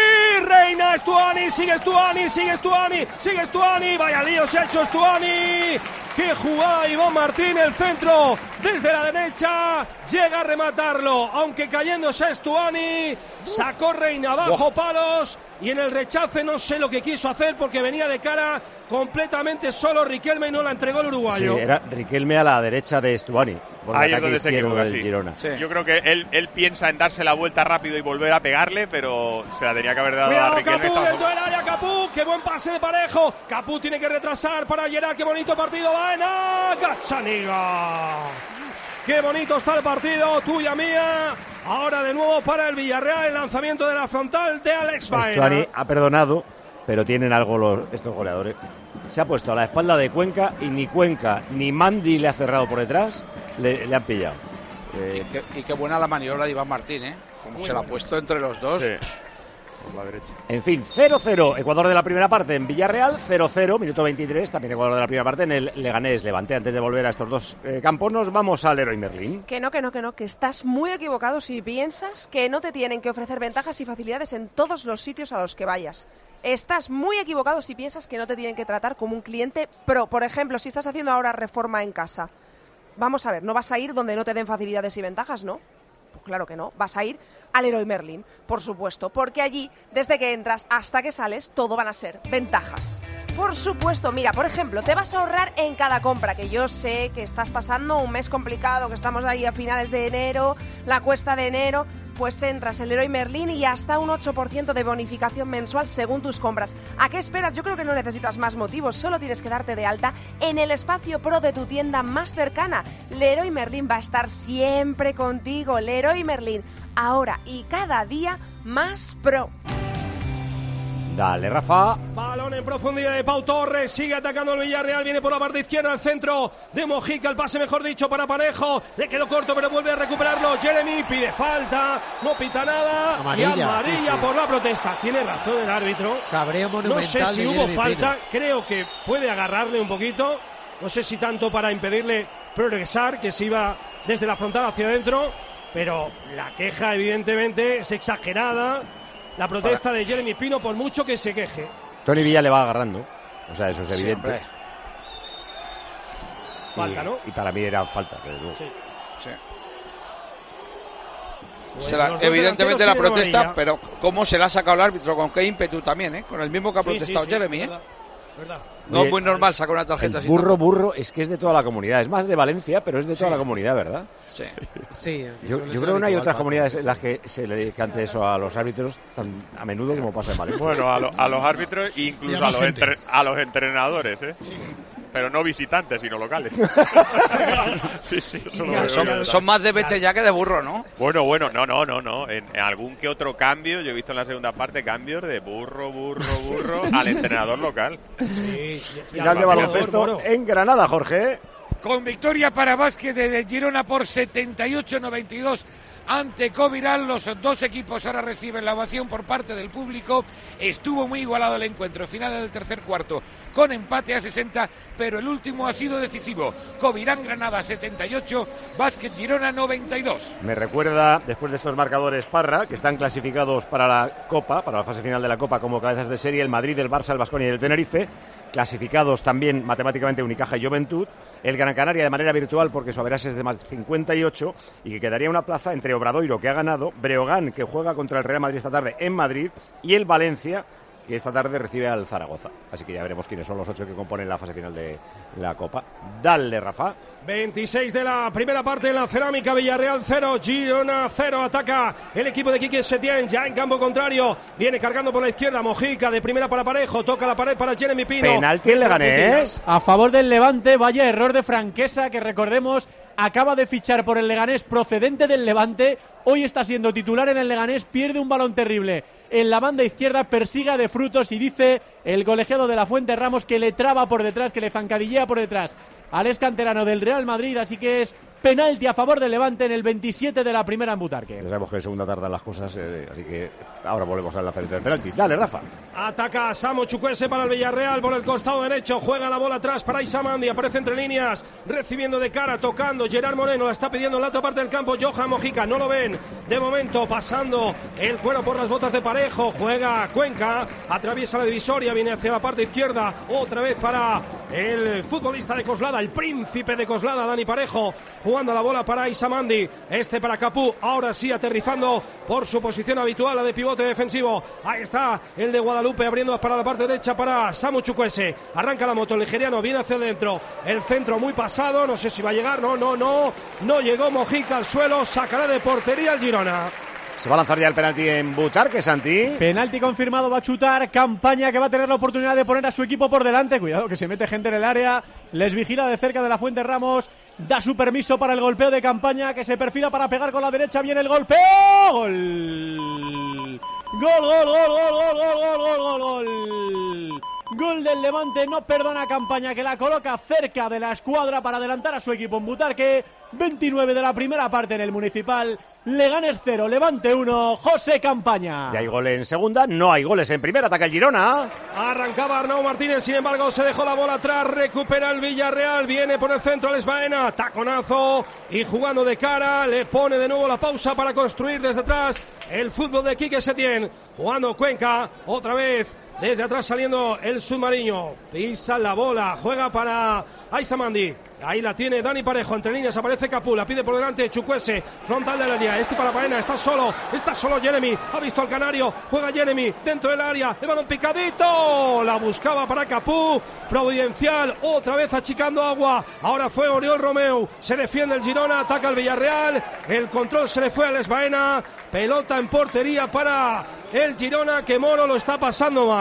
Reina Estuani, sigue Estuani, sigue Estuani, sigue Estuani. Vaya lío se ha hecho Estuani. ¡Qué jugada! Iván Martín, el centro desde la derecha. Llega a rematarlo, aunque cayéndose Estuani. Sacó Reina abajo, oh. palos. Y en el rechace no sé lo que quiso hacer porque venía de cara completamente solo Riquelme y no la entregó el uruguayo. Sí, era Riquelme a la derecha de Estuani. Ahí es donde se equivoca, sí. Girona. Sí. Yo creo que él, él piensa en darse la vuelta rápido y volver a pegarle, pero se la tenía que haber dado Cuidado, a Riquelme. Capú dentro del área, Capú, qué buen pase de Parejo. Capú tiene que retrasar para Gerard, qué bonito partido va en Gazzaniga. Qué bonito está el partido, tuya mía. Ahora de nuevo para el Villarreal, el lanzamiento de la frontal de Alex Baena. Estuani ha perdonado, pero tienen algo los, estos goleadores. Se ha puesto a la espalda de Cuenca y ni Cuenca ni Mandi le ha cerrado por detrás, le, le han pillado. Eh, y, qué, y qué buena la maniobra de Iván Martín, ¿eh? Como se la ha puesto entre los dos. Sí. Por la derecha. En fin, cero cero, Ecuador de la primera parte en Villarreal, cero cero, minuto veintitrés, también Ecuador de la primera parte en el Leganés Levante. Antes de volver a estos dos eh, campos, nos vamos al Leroy Merlin. Que no, que no, que no, que estás muy equivocado si piensas que no te tienen que ofrecer ventajas y facilidades en todos los sitios a los que vayas. Estás muy equivocado si piensas que no te tienen que tratar como un cliente pro. Por ejemplo, si estás haciendo ahora reforma en casa, vamos a ver, no vas a ir donde no te den facilidades y ventajas, ¿no? Pues claro que no, vas a ir al Leroy Merlin, por supuesto, porque allí, desde que entras hasta que sales, todo van a ser ventajas. Por supuesto, mira, por ejemplo, te vas a ahorrar en cada compra, que yo sé que estás pasando un mes complicado, que estamos ahí a finales de enero, la cuesta de enero, pues entras en Leroy Merlin y hasta un ocho por ciento de bonificación mensual según tus compras. ¿A qué esperas? Yo creo que no necesitas más motivos, solo tienes que darte de alta en el espacio pro de tu tienda más cercana. Leroy Merlin va a estar siempre contigo. Leroy Merlin, ahora y cada día más pro. Dale, Rafa. Balón en profundidad de Pau Torres, sigue atacando el Villarreal, viene por la parte izquierda al centro de Mojica, el pase mejor dicho para Parejo, le quedó corto pero vuelve a recuperarlo, Jeremy pide falta, no pita nada, amarilla, y amarilla sí, sí. por la protesta. Tiene razón el árbitro. Cabreo monumental. No sé si de hubo Jeremy falta, Pino. creo que puede agarrarle un poquito, no sé si tanto para impedirle progresar, que se iba desde la frontal hacia adentro, pero la queja evidentemente es exagerada. La protesta de Jeremy Pino, por mucho que se queje. Tony Villa le va agarrando. O sea, eso es evidente. Sí, falta, ¿no? Y para mí era falta. Pero no. Sí. Sí. Pues Se la, evidentemente la protesta, pero cómo se la ha sacado el árbitro, con qué ímpetu también, ¿eh? Con el mismo que ha protestado sí, sí, sí, Jeremy, verdad, ¿eh? verdad. No Oye, es muy normal sacar una tarjeta el así. burro, burro, es que es de toda la comunidad. Es más de Valencia, pero es de toda Sí. la comunidad, ¿verdad? Sí. Sí, Yo, suele yo ser creo que no hay habitual, otras Paco. comunidades en las que se le cante eso a los árbitros tan a menudo como pasa en Valencia. Bueno, a, lo- a los árbitros e Y incluso a a más los, gente. entre- a los entrenadores, ¿eh? Pero no visitantes, sino locales. sí, sí, eso lo veo yo. Son, son más de vete ya que de burro, ¿no? Bueno, bueno, no, no, no, no. En, en algún que otro cambio, yo he visto en la segunda parte cambios de burro, burro, burro al entrenador local. Sí, Final de baloncesto en Granada, Jorge. Con victoria para Básquet de Girona por setenta y ocho noventa y dos ante Covirán. Los dos equipos ahora reciben la ovación por parte del público. Estuvo muy igualado el encuentro, final del tercer cuarto con empate a sesenta, pero el último ha sido decisivo. Covirán Granada setenta y ocho, Básquet Girona noventa y dos. Me recuerda, después de estos marcadores, Parra, que están clasificados para la Copa, para la fase final de la Copa como cabezas de serie, el Madrid, el Barça, el Baskonia y el Tenerife, clasificados también matemáticamente Unicaja y Juventud, el Gran Canaria de manera virtual porque su averaje es de más de cincuenta y ocho y que quedaría una plaza entre Obradoiro, que ha ganado, Breogán, que juega contra el Real Madrid esta tarde en Madrid, y el Valencia, que esta tarde recibe al Zaragoza. Así que ya veremos quiénes son los ocho que componen la fase final de la Copa. Dale, Rafa. veintiséis de la primera parte en la Cerámica, Villarreal cero, Girona cero, ataca el equipo de Quique Setién, ya en campo contrario, viene cargando por la izquierda, Mojica de primera para Parejo, toca la pared para Jeremy Pino. Penalti en Leganés. A favor del Levante, vaya error de Franquesa, que recordemos acaba de fichar por el Leganés procedente del Levante, hoy está siendo titular en el Leganés, pierde un balón terrible en la banda izquierda, persiga de frutos y dice el colegiado de la Fuente Ramos que le traba por detrás, que le zancadillea por detrás al escanterano del Real Madrid, así que es penalti a favor del Levante en el veintisiete de la primera en Butarque. Ya sabemos que en segunda tardan las cosas, eh, así que ahora volvemos al lanzamiento del penalti. Dale, Rafa. Ataca Samu Chukwueze para el Villarreal por el costado derecho, juega la bola atrás para Isamandi, aparece entre líneas, recibiendo de cara, tocando, Gerard Moreno la está pidiendo en la otra parte del campo, Johan Mojica, no lo ven, de momento pasando el cuero por las botas de Parejo, juega Cuenca, atraviesa la divisoria, viene hacia la parte izquierda, otra vez para el futbolista de Coslada, el príncipe de Coslada, Dani Parejo, jugando la bola para Isamandi, este para Capú, ahora sí aterrizando por su posición habitual, la de pivote defensivo, ahí está el de Guadalupe abriendo para la parte derecha para Samu Chukwueze, arranca la moto, el nigeriano viene hacia adentro, el centro muy pasado, no sé si va a llegar, no, no, no, no llegó Mojica al suelo, sacará de portería el Girona. Se va a lanzar ya el penalti en Butarque, Santi. Penalti confirmado, va a chutar Campaña, que va a tener la oportunidad de poner a su equipo por delante. Cuidado que se mete gente en el área, les vigila de cerca de la Fuente Ramos, da su permiso para el golpeo de Campaña, que se perfila para pegar con la derecha, viene el golpeo, gol. Gol, gol, gol, gol, gol, gol, gol, gol, gol. Gol del Levante, no perdona Campaña, que la coloca cerca de la escuadra para adelantar a su equipo en Butarque. veintinueve de la primera parte en el Municipal. Leganés cero, Levante uno, José Campaña. Ya hay gol en segunda, no hay goles en primera, ataca el Girona. Arrancaba Arnau Martínez, sin embargo se dejó la bola atrás, recupera el Villarreal, viene por el centro Alex Baena, taconazo y jugando de cara, le pone de nuevo la pausa para construir desde atrás el fútbol de Quique Setién, jugando Cuenca, otra vez desde atrás saliendo el submarino, pisa la bola, juega para Isamandi. Ahí la tiene Dani Parejo, entre líneas aparece Capú, la pide por delante Chukwueze, frontal del área, este para Baena, está solo, está solo Jeremy, ha visto al canario, juega Jeremy dentro del área, el balón picadito, la buscaba para Capú, providencial, otra vez achicando agua, ahora fue Oriol Romeu, se defiende el Girona, ataca el Villarreal, el control se le fue a Alex Baena, pelota en portería para el Girona, que Moro lo está pasando mal.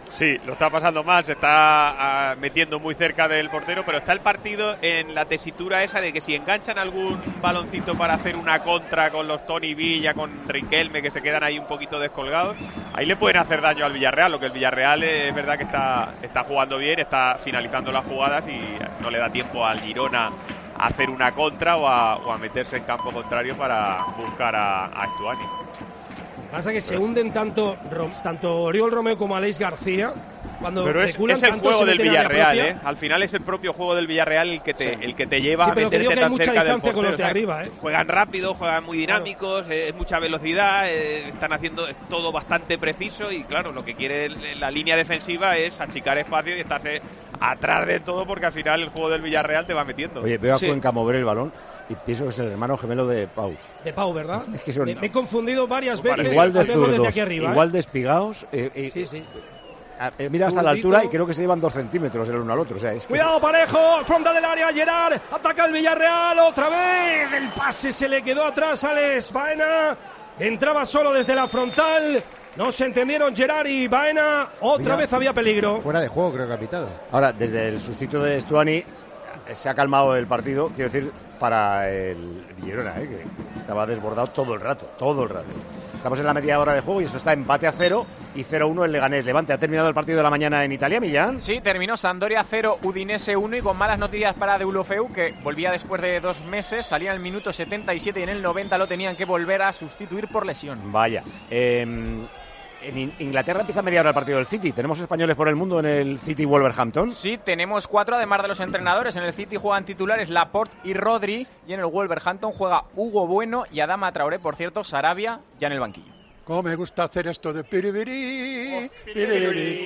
Sí, lo está pasando mal, se está uh, metiendo muy cerca del portero, pero está el partido en la tesitura esa de que si enganchan algún baloncito para hacer una contra con los Toni Villa, con Riquelme, que se quedan ahí un poquito descolgados, ahí le pueden hacer daño al Villarreal, lo que el Villarreal es verdad que está, está jugando bien, está finalizando las jugadas y no le da tiempo al Girona a hacer una contra o a, o a meterse en campo contrario para buscar a, a Stuani. Pasa que se hunden tanto tanto Oriol Romeu como Aleix García cuando pero es, es el juego del Villarreal, ¿eh? Al final es el propio juego del Villarreal el que te, sí. el que te lleva sí, a meterte tan cerca del portero. Con los de arriba, ¿eh? Juegan rápido, juegan muy dinámicos, claro. Es mucha velocidad, eh, están haciendo todo bastante preciso y claro, lo que quiere la línea defensiva es achicar espacio y estarse atrás del todo porque al final el juego del Villarreal te va metiendo. Oye, veo a sí. Cuenca mover el balón y pienso que es el hermano gemelo de Pau. De Pau, ¿verdad? Es que son, me, me he confundido varias veces igual de zurdos, desde aquí arriba. Igual ¿eh? de espigados. Eh, eh, sí, sí. Eh, mira hasta Zurdito. La altura y creo que se llevan dos centímetros el uno al otro. O sea, es que... Cuidado, Parejo, frontal del área, Gerard, ataca el Villarreal otra vez. El pase se le quedó atrás a Alex Baena. Entraba solo desde la frontal. No se entendieron Gerard y Baena. Otra mira, vez había peligro. Fuera de juego, creo que ha pitado. Ahora, desde el sustituto de Stuani se ha calmado el partido, quiero decir, para el Girona, ¿eh? Que estaba desbordado todo el rato, todo el rato. Estamos en la media hora de juego y esto está empate a cero y cero uno el Leganés. Levante, ¿ha terminado el partido de la mañana en Italia, Millán? Sí, terminó Sampdoria cero, Udinese uno y con malas noticias para Deulofeu, que volvía después de dos meses, salía en el minuto setenta y siete y en el noventa lo tenían que volver a sustituir por lesión. Vaya, eh... En Inglaterra empieza a media hora el partido del City. ¿Tenemos españoles por el mundo en el City Wolverhampton? Sí, tenemos cuatro, además de los entrenadores. En el City juegan titulares Laporte y Rodri. Y en el Wolverhampton juega Hugo Bueno y Adama Traoré. Por cierto, Sarabia ya en el banquillo. Cómo me gusta hacer esto de piribiri, piribiri.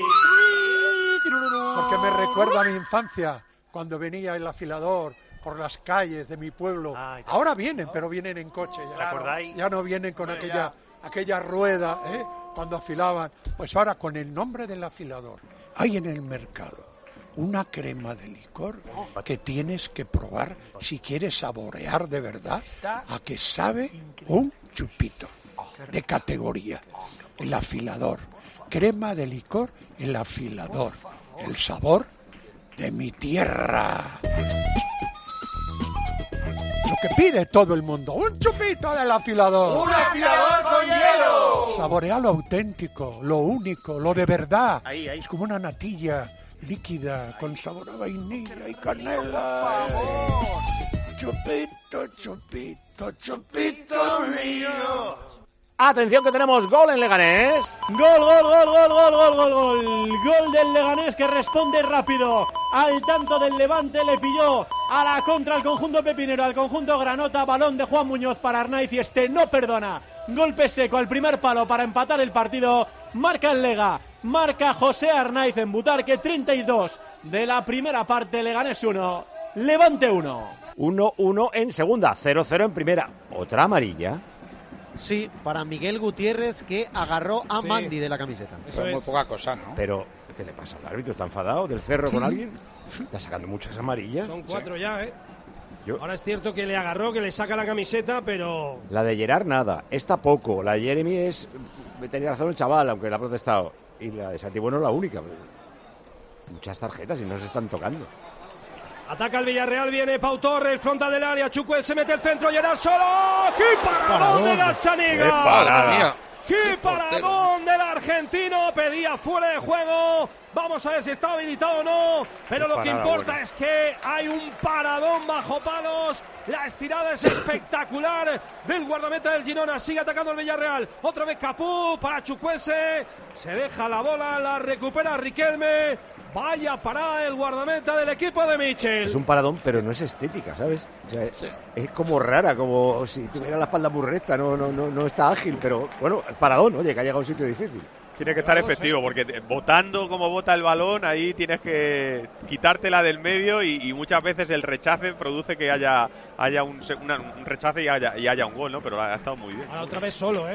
Porque me recuerda a mi infancia, cuando venía el afilador por las calles de mi pueblo. Ay, ahora vienen, pero vienen en coche. Ya, acordáis? Ya no vienen con bueno, aquella, aquella rueda, ¿eh? Cuando afilaban. Pues ahora con el nombre del afilador hay en el mercado una crema de licor que tienes que probar si quieres saborear de verdad a que sabe un chupito de categoría. El afilador, crema de licor, el afilador, el sabor de mi tierra. Lo que pide todo el mundo, un chupito del afilador. ¡Un afilador con hielo! Saborea lo auténtico, lo único, lo de verdad. Ahí, ahí. Es como una natilla líquida con sabor a vainilla y canela. Chupito, chupito, chupito mío. Atención que tenemos gol en Leganés. Gol, gol, gol, gol, gol, gol, gol, gol. Gol del Leganés que responde rápido. Al tanto del Levante le pilló a la contra al conjunto pepinero, al conjunto granota. Balón de Juan Muñoz para Arnaiz y este no perdona. Golpe seco al primer palo para empatar el partido. Marca el Lega. Marca José Arnaiz en Butarque, treinta y dos de la primera parte. Leganés uno, Levante uno. uno uno en segunda, cero cero en primera. Otra amarilla. Sí, para Miguel Gutiérrez, que agarró a sí. Mandy de la camiseta. Eso es muy poca cosa, ¿no? Pero, ¿qué le pasa al árbitro? ¿Está enfadado del Cerro con alguien? ¿Está sacando muchas amarillas? Son cuatro sí. ya, ¿eh? Yo... Ahora es cierto que le agarró, que le saca la camiseta, pero... La de Gerard nada, esta poco. La de Jeremy es... Tenía razón el chaval, aunque le ha protestado. Y la de Santi Bueno es la única. Muchas tarjetas y no se están tocando. Ataca el Villarreal, viene Pau Torres, frontal del área, Chukwueze se mete el centro, Gerard solo. ¡Qué paradón de Gazzaniga! ¡Qué parada! ¡Qué paradón del argentino! Pedía fuera de juego. Vamos a ver si está habilitado o no. Pero lo que importa es que hay un paradón bajo palos. La estirada es espectacular del guardameta del Girona. Sigue atacando el Villarreal. Otra vez Capú para Chukwueze. Se deja la bola, la recupera Riquelme. Vaya parada del guardameta del equipo de Michel. Es un paradón, pero no es estética, ¿sabes? O sea, sí. Es como rara, como si tuviera la espalda muy recta, no, no, no, no está ágil, pero bueno, paradón, oye, que ha llegado a un sitio difícil. Tiene que estar efectivo, porque botando como bota el balón, ahí tienes que quitártela del medio y, y muchas veces el rechace produce que haya haya un, una, un rechace y haya, y haya un gol, ¿no? Pero ha estado muy bien. Ahora otra vez solo, ¿eh?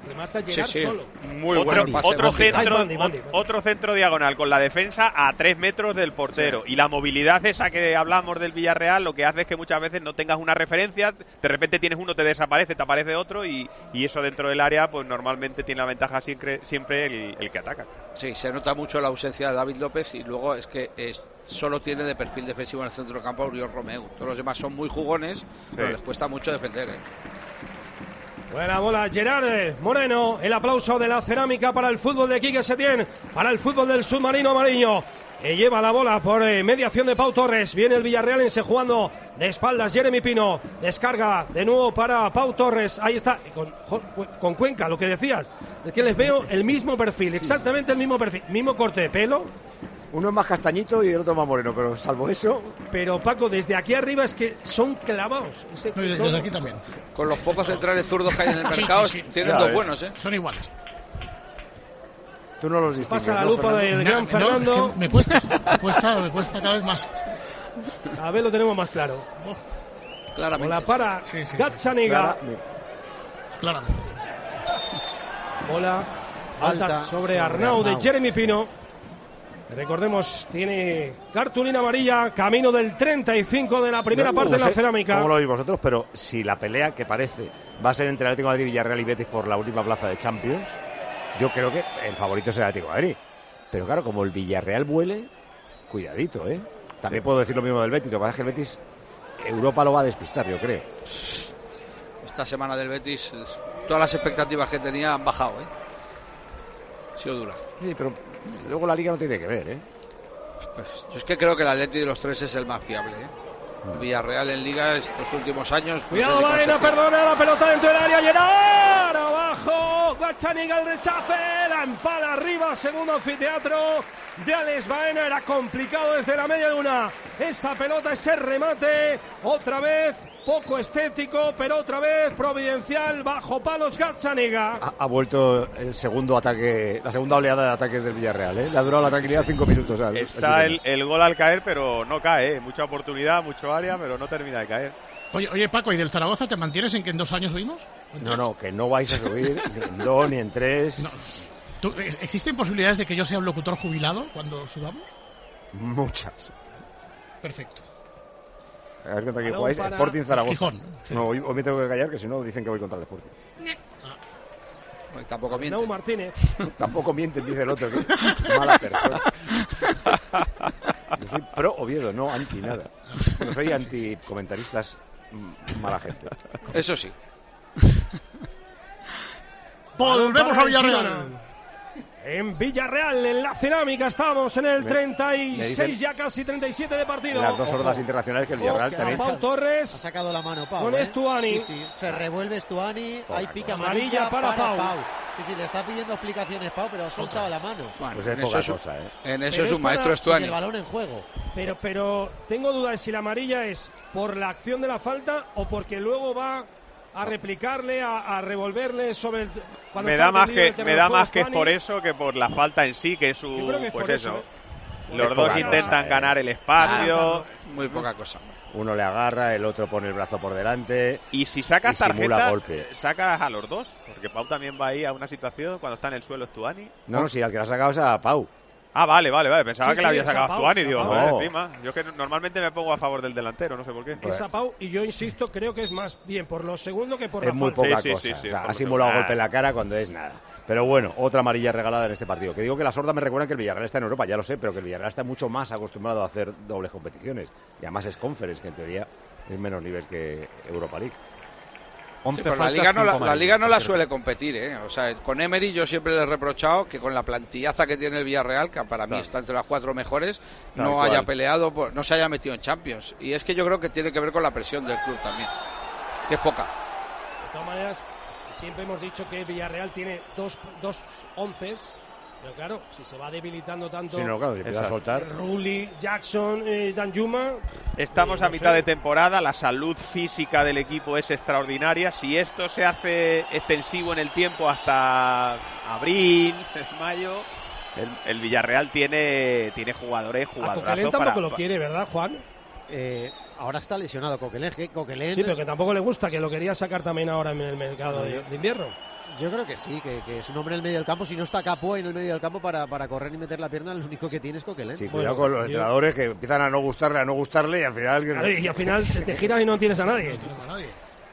remata Gerard sí, sí. solo. Muy otro, bueno pase. otro, Bandi. centro, Ay, Bandi, Bandi, Bandi. otro centro diagonal con la defensa a tres metros del portero. Sí. Y la movilidad esa que hablamos del Villarreal lo que hace es que muchas veces no tengas una referencia, de repente tienes uno, te desaparece, te aparece otro y, y eso dentro del área pues normalmente tiene la ventaja siempre, siempre el, el que ataca. Sí, se nota mucho la ausencia de David López y luego es que es, solo tiene de perfil defensivo en el centro del campo a Oriol Romeu. Todos los demás son muy jugones, sí. pero les cuesta mucho defender. ¿eh? Buena bola, Gerard Moreno. El aplauso de la cerámica para el fútbol de Quique Setién, para el fútbol del submarino amarillo. Eh, lleva la bola por eh, mediación de Pau Torres. Viene el Villarrealense jugando de espaldas. Jeremy Pino descarga de nuevo para Pau Torres. Ahí está, con, con Cuenca, lo que decías. Es que les veo el mismo perfil, sí, exactamente sí. el mismo perfil. Mismo corte de pelo. Uno es más castañito y el otro más moreno, pero salvo eso... Pero Paco, desde aquí arriba es que son clavados. Ese, no, desde son... aquí también. Con los pocos centrales zurdos que hay en el mercado, sí, sí, sí. tienen dos buenos, ¿eh? Son iguales. Tú no los distingues. Pasa la lupa ¿no, del gran no, Fernando. No, es que me cuesta, me cuesta, me cuesta cada vez más. A ver, lo tenemos más claro. Oh. Claramente. Bola para sí, sí, Gazzaniga. Claramente. Claramente. Bola alta, alta sobre, sobre Arnau, Arnau de Jeremy Pino. Recordemos, tiene cartulina amarilla, camino del treinta y cinco de la primera no, parte no de la sé cerámica. ¿Cómo lo veis vosotros? Pero si la pelea que parece va a ser entre Atlético de Madrid, Villarreal y Betis por la última plaza de Champions, yo creo que el favorito es el Atlético de Madrid. Pero claro, como el Villarreal vuele, cuidadito, ¿eh? También sí. puedo decir lo mismo del Betis, lo que pasa es que el Betis, Europa lo va a despistar, yo creo. Esta semana del Betis, todas las expectativas que tenía han bajado, ¿eh? Ha sido dura. Sí, pero luego la Liga no tiene que ver, ¿eh? Pues, yo es que creo que el Atleti de los tres es el más fiable, ¿eh? El Villarreal en Liga estos últimos años... Cuidado, no Baena, perdona, la pelota dentro del área, Gerard, abajo, Gazzaniga el rechace, la empala arriba, segundo anfiteatro de Alex Baena, era complicado desde la media luna, esa pelota, ese remate, otra vez... Poco estético, pero otra vez providencial, bajo palos Gazzaniga. Ha, ha vuelto el segundo ataque, la segunda oleada de ataques del Villarreal, ¿eh? Le ha durado la tranquilidad cinco minutos. ¿sabes? Está el, el gol al caer, pero no cae, ¿eh? Mucha oportunidad, mucho área, pero no termina de caer. Oye, oye Paco, ¿y del Zaragoza te mantienes en que en dos años subimos? No, no, que no vais a subir ni en dos ni en tres. No. ¿Tú, ¿Existen posibilidades de que yo sea un locutor jubilado cuando subamos? Muchas. Perfecto. A ver contra quién jugáis. Sporting Zaragoza. Gijón. Sí. No, hoy, hoy me tengo que callar, que si no dicen que voy contra el Sporting. Ah. Pues tampoco miente. No, Martínez. Tampoco mienten, dice el otro. Que mala persona. Yo soy pro Oviedo, no anti nada. No soy anti comentaristas mala gente. Eso sí. Volvemos a Villarreal. En Villarreal, en la cerámica, estamos en el treinta y seis, ya casi treinta y siete de partido. Las dos hordas internacionales que el Villarreal oh, también. Pau Torres. Ha sacado la mano Pau. Con ¿eh? Estuani. Sí, sí. Se revuelve Estuani. Poca hay pica cosa. amarilla, amarilla para, para Pau. Pau. Sí, sí, le está pidiendo explicaciones Pau, pero ha soltado la mano. Bueno, pues es poca eso cosa, ¿eh? En eso pero es un es maestro para, Estuani. El balón en juego. Pero, pero tengo dudas de si la amarilla es por la acción de la falta o porque luego va a replicarle, a, a revolverle sobre el... Me da más que me da más que es por eso que por la falta en sí, que es su que es pues eso. eso. ¿eh? Los dos intentan cosa, ganar eh. el espacio. Ah, muy poca cosa. Uno le agarra, el otro pone el brazo por delante. Y si sacas y simula tarjeta, golpe. sacas a los dos, porque Pau también va ahí a una situación cuando está en el suelo Estuani. No, no, sí, al que la ha sacado es a Pau. Ah, vale, vale, vale. Pensaba Sí, que sí, la había es sacado a Pau, Estuani, es a digo, Pau. joder, No. encima. Yo que normalmente me pongo a favor del delantero, no sé por qué. Es a Pau y yo insisto, creo que es más bien por lo segundo que por Es la muy falta. poca Sí, sí, cosa. sí, sí, o sea, por ha lo simulado que- golpe en Ah. la cara cuando es nada. Pero bueno, otra amarilla regalada en este partido. Que digo que las hordas me recuerdan que el Villarreal está en Europa, ya lo sé, pero que el Villarreal está mucho más acostumbrado a hacer dobles competiciones. Y además es Conference, que en teoría es menos nivel que Europa League. Sí, pero la Liga no la, la Liga no la suele competir, ¿eh? O sea, con Emery yo siempre le he reprochado que con la plantillaza que tiene el Villarreal, que para mí Claro. está entre las cuatro mejores, Tal no cual. haya peleado, por- no se haya metido en Champions. Y es que yo creo que tiene que ver con la presión del club también, que es poca. De todas maneras, siempre hemos dicho que Villarreal tiene dos, dos onces, pero claro, si se va debilitando tanto Sí, no, claro, si empieza a Exacto. soltar. Rulli, Jackson, eh, Danjuma... Estamos eh, a no mitad sé. de temporada, la salud física del equipo es extraordinaria. Si esto se hace extensivo en el tiempo hasta abril, mayo, el, el Villarreal tiene, tiene jugadores, A jugadorazos Coquelin para... tampoco lo quiere, ¿verdad, Juan? Eh, ahora está lesionado Coquelin. que Coquelin Sí, pero que tampoco le gusta, que lo quería sacar también ahora en el mercado No, de, yo- de invierno. Yo creo que sí, que, que es un hombre en el medio del campo. Si no está Capua en el medio del campo para, para correr y meter la pierna, lo único que tiene es Coquelin. Sí, cuidado bueno, con los yo... entrenadores que empiezan a no gustarle, a no gustarle y al final... Claro, y al final te, te giras y no tienes a nadie. No, a nadie.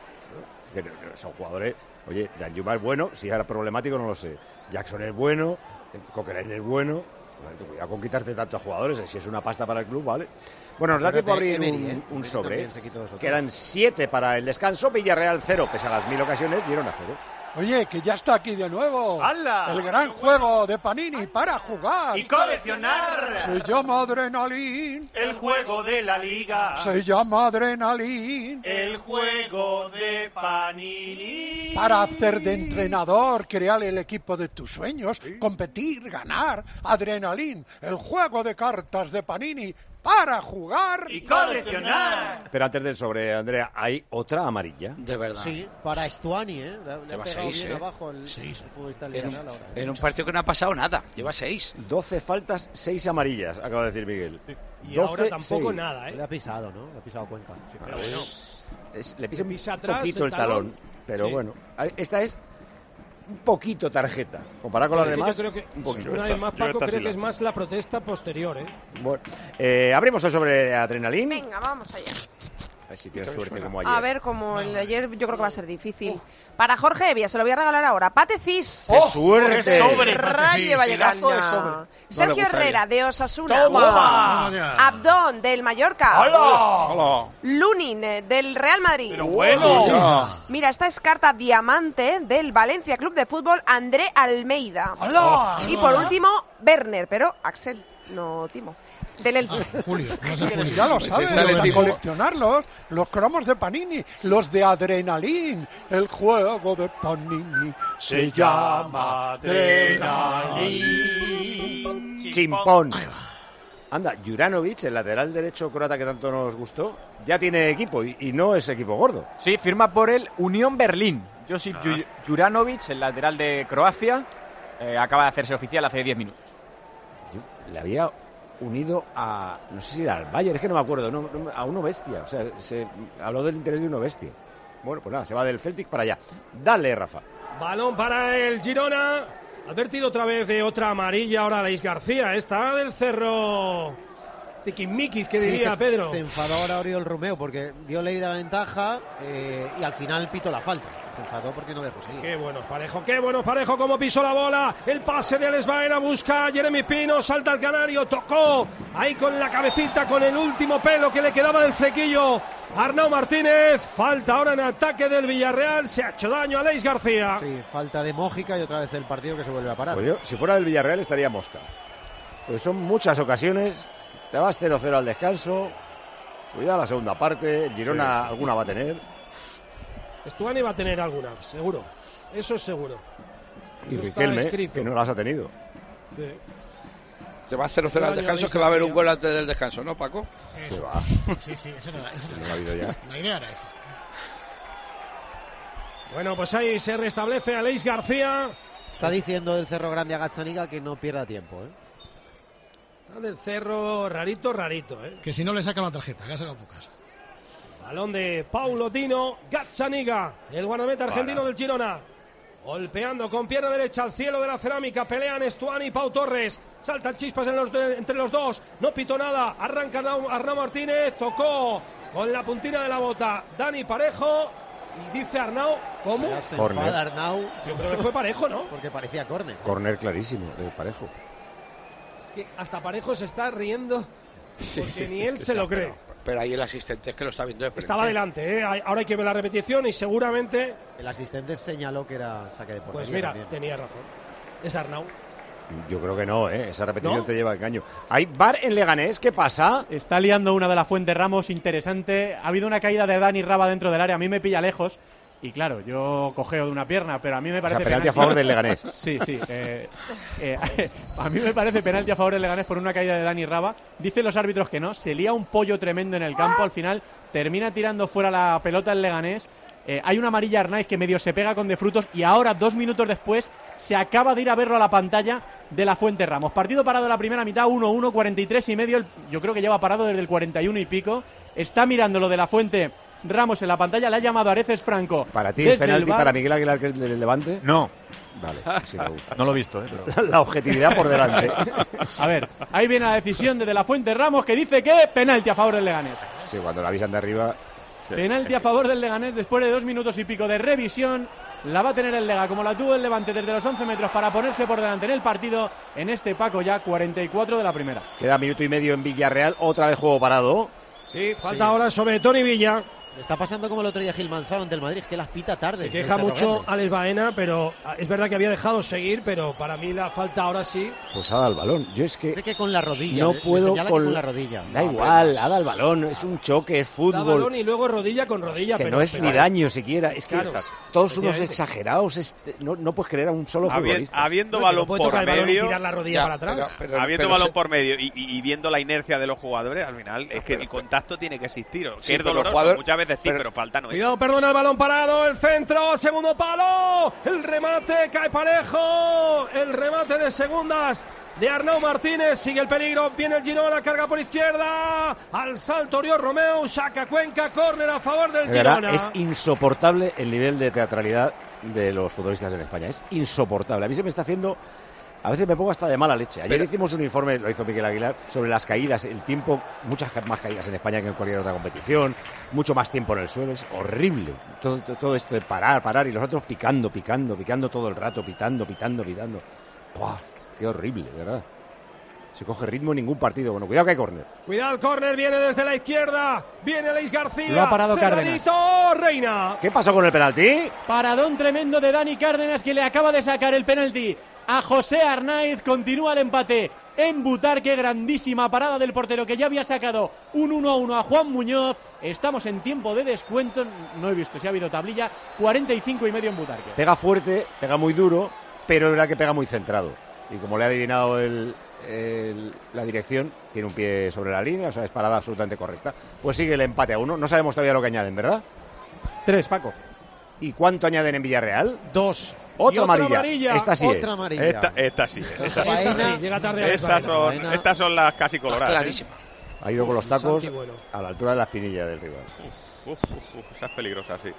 Son jugadores... Oye, Danjuma es bueno, si era problemático no lo sé. Jackson es bueno, Coquelin es bueno... Cuidado con quitarte tantos jugadores, si es una pasta para el club, ¿vale? Bueno, nos da tiempo a abrir Emery, un, ¿eh? un sobre. Quedan siete para el descanso. Villarreal cero, pese a las mil ocasiones, Girona cero. Oye, que ya está aquí de nuevo. ¡Hala! El gran juego de Panini para jugar. ¡Y coleccionar! Se llama Adrenalin. El juego de la liga. Se llama Adrenalin. El juego de Panini. Para hacer de entrenador, crear el equipo de tus sueños, ¿sí? Competir, ganar. Adrenalin, el juego de cartas de Panini. Para jugar y coleccionar. Pero antes del sobre, Andrea, ¿hay otra amarilla? De verdad. Sí, para Estuani, ¿eh? Le, le Lleva ha pegado seis, bien ¿eh? abajo el, seis. el futbolista del En, un, ahora. en un partido que no ha pasado nada. Lleva seis. doce faltas, seis amarillas, acaba de decir Miguel. Sí. Y doce, ahora tampoco seis. nada, ¿eh? Le ha pisado, ¿no? Le ha pisado Cuenca. Sí, pero bueno. Es, le pisa, pisa un atrás poquito el el talón. talón. Pero Sí. bueno, esta es un poquito tarjeta. Comparado con las es que demás, yo creo que, un poquito. una vez más, Paco, creo sí que es más la protesta posterior, ¿eh? Bueno, eh, abrimos el sobre Adrenalin. Venga, vamos allá. A ver si tienes suerte como ayer. A ver, como el de ayer, yo creo que va a ser difícil. Oh. Para Jorge Evia, se lo voy a regalar ahora. Patecis. ¡Qué suerte! Sobre, Rayo Vallecano. Sergio no Herrera, de Osasuna. ¡Toma! Abdón, del Mallorca. ¡Hola! Hola. Lunin, del Real Madrid. ¡Pero bueno! Mira, esta es carta diamante del Valencia Club de Fútbol, André Almeida. ¡Hola! Y por último, Werner, pero Axel, no Timo. Del Elche. Ah, Julio, no sé Julio. Ya lo sabes, sale de coleccionarlos, los cromos de Panini, los de Adrenalin, el juego de Panini se llama Adrenalin. Chimpón. Anda, Juranovic, el lateral derecho croata que tanto nos gustó, ya tiene equipo y, y no es equipo gordo. Sí, firma por el Unión Berlín. Josip ah. Juranovic, el lateral de Croacia, eh, acaba de hacerse oficial hace diez minutos. Yo le había unido a, no sé si era al Bayern, es que no me acuerdo, no, no, a uno bestia, o sea, se habló del interés de uno bestia. Bueno, pues nada, se va del Celtic para allá. Dale, Rafa. Balón para el Girona. Advertido otra vez de otra amarilla, ahora Leis García, está del Cerro Tiquismiquis, que diría sí, que Pedro. Se enfadó ahora Oriol Romeu porque dio ley de ventaja eh, y al final pitó la falta. Se enfadó porque no dejó seguir. Qué bueno Parejo, qué bueno Parejo, como pisó la bola. El pase de Alex Baena, busca a Jeremy Pino, salta el canario, tocó ahí con la cabecita, con el último pelo que le quedaba del flequillo. Arnau Martínez, falta ahora en ataque del Villarreal, se ha hecho daño a Leis García. Sí, falta de Mójica y otra vez el partido que se vuelve a parar. Pues yo, si fuera del Villarreal estaría mosca. Pues son muchas ocasiones, te vas cero cero al descanso, cuidado la segunda parte, Girona sí. alguna va a tener. Estuani va a tener alguna, seguro, eso es seguro. Y Riquelme, que no las ha tenido. Sí. Te vas cero cero al descanso, que va a haber un gol antes del descanso, ¿no, Paco? Eso. Sí, sí, eso era, eso era. No ha habido ya. La idea era esa. Bueno, pues ahí se restablece a Leis García. Está diciendo del Cerro Grande a Gazzaniga que no pierda tiempo, ¿eh? Está del Cerro rarito, rarito, ¿eh? Que si no le saca la tarjeta, que ha sacado tu casa. Balón de Paulo Dino Gazzaniga, el guardameta argentino del Girona. Golpeando con pierna derecha al cielo de la cerámica. Pelean Estuani y Pau Torres. Saltan chispas en los de, entre los dos. No pitó nada. Arranca Arnau Martínez. Tocó con la puntina de la bota Dani Parejo. Y dice Arnau, ¿cómo? Se enfada Arnau. Yo creo que fue Parejo, ¿no? Porque parecía córner. Córner clarísimo de Parejo. Es que hasta Parejo se está riendo porque sí, ni él se lo cree. Pero, pero ahí el asistente es que lo está viendo de frente. Estaba delante, ¿eh? Ahora hay que ver la repetición y seguramente... El asistente señaló que era saque de portería. Pues mira, también. tenía razón. Es Arnau. Yo creo que no, ¿eh? Esa repetición ¿No? te lleva engaño. Hay V A R en Leganés, ¿qué pasa? Está liando una de la Fuente Ramos interesante. Ha habido una caída de Dani Raba dentro del área, a mí me pilla lejos. Y claro, yo cojeo de una pierna, pero a mí me parece... O sea, penalti a favor del Leganés. Sí, sí. Eh, eh, a mí me parece penalti a favor del Leganés por una caída de Dani Raba. Dicen los árbitros que no. Se lía un pollo tremendo en el campo. Al final termina tirando fuera la pelota el Leganés. Eh, hay una amarilla a Arnaiz que medio se pega con De Frutos. Y ahora, dos minutos después, se acaba de ir a verlo a la pantalla de la Fuente Ramos. Partido parado en la primera mitad, uno uno, cuarenta y tres y medio. Yo creo que lleva parado desde el cuarenta y uno y pico. Está mirando lo de la Fuente Ramos en la pantalla, le ha llamado a Areces Franco. ¿Para ti desde es penalti el bar. para Miguel Aguilar, que es del Levante? No. Vale, sí me gusta. No lo he visto, ¿eh? Pero... La objetividad por delante. A ver, ahí viene la decisión de De La Fuente Ramos, que dice que penalti a favor del Leganés. Sí, cuando la avisan de arriba... Sí. Penalti a favor del Leganés después de dos minutos y pico de revisión. La va a tener el Lega, como la tuvo el Levante desde los once metros para ponerse por delante en el partido. En este Paco ya cuarenta y cuatro de la primera. Queda minuto y medio en Villarreal, otra vez juego parado. Sí, falta Sí. ahora sobre Toni Villa. Está pasando como el otro día Gil Manzano ante el Madrid, que las pita tarde. Se queja mucho Alex Baena, pero es verdad que había dejado seguir, pero para mí la falta ahora sí. Pues ha dado el balón. Yo es que... Dice que con la rodilla. No le- le puedo señala que con... con la rodilla. Da No, igual, ha dado el balón. Es un choque, es Da fútbol. balón y luego rodilla con rodilla. Que pero, no es pero- ni daño siquiera. Es que Claro, todos unos efectivamente. exagerados. Este, no, no puedes creer a un solo Habi- futbolista. Habiendo No, que no balón puede por tocar el balón y medio, tirar la rodilla Ya, para atrás. pero- pero- habiendo pero balón se- por medio y, y- y viendo la inercia de los jugadores, al final es que el contacto tiene que existir. O Sí, que es pero los doloroso, jugadores- muchas veces sí, pero- pero, falta no es. Cuidado, perdona, el balón parado, el centro, segundo palo, el remate, cae parejo, el remate de segundas de Arnau Martínez, sigue el peligro, viene el Girona, carga por izquierda, al salto Oriol Romeu, saca Cuenca, córner a favor del De verdad, Girona. es insoportable el nivel de teatralidad de los futbolistas en España. Es insoportable. A mí se me está haciendo... A veces me pongo hasta de mala leche. Ayer Pero- hicimos un informe, lo hizo Miguel Aguilar, sobre las caídas, el tiempo, muchas ca- más caídas en España que en cualquier otra competición, mucho más tiempo en el suelo, es horrible. Todo, todo, todo esto de parar, parar, y los otros picando, picando, picando todo el rato, pitando, pitando, pitando. ¡Buah! ¡Qué horrible, de verdad! Se coge ritmo en ningún partido. Bueno, cuidado que hay córner. Cuidado, el córner viene desde la izquierda, viene Leis García, Lo ha parado cerradito, Reina. ¿Qué pasó con el penalti? Paradón tremendo de Dani Cárdenas, que le acaba de sacar el penalti a José Arnaiz. Continúa el empate en Butarque. Grandísima parada del portero, que ya había sacado un uno a uno a Juan Muñoz. Estamos en tiempo de descuento. No he visto si ha habido tablilla. cuarenta y cinco y medio en Butarque. Pega fuerte, pega muy duro, pero es verdad que pega muy centrado. Y como le ha adivinado el, el- la dirección, tiene un pie sobre la línea, o sea, es parada absolutamente correcta. Pues sigue el empate a uno. No sabemos todavía lo que añaden, ¿verdad? Tres, Paco. ¿Y cuánto añaden en Villarreal? Dos. Otra, Y otra amarilla. amarilla. Esta sí Otra es. amarilla. Esta, esta sí. Esta sí. Esta sí, llega tarde Alex Estas Baena. son, Baena. estas son las casi coloradas. ¿eh? Clarísima. Ha ido con los tacos Santi Bueno. a la altura de la espinilla del rival. Uf, uf, uf, esa es peligrosa, sí.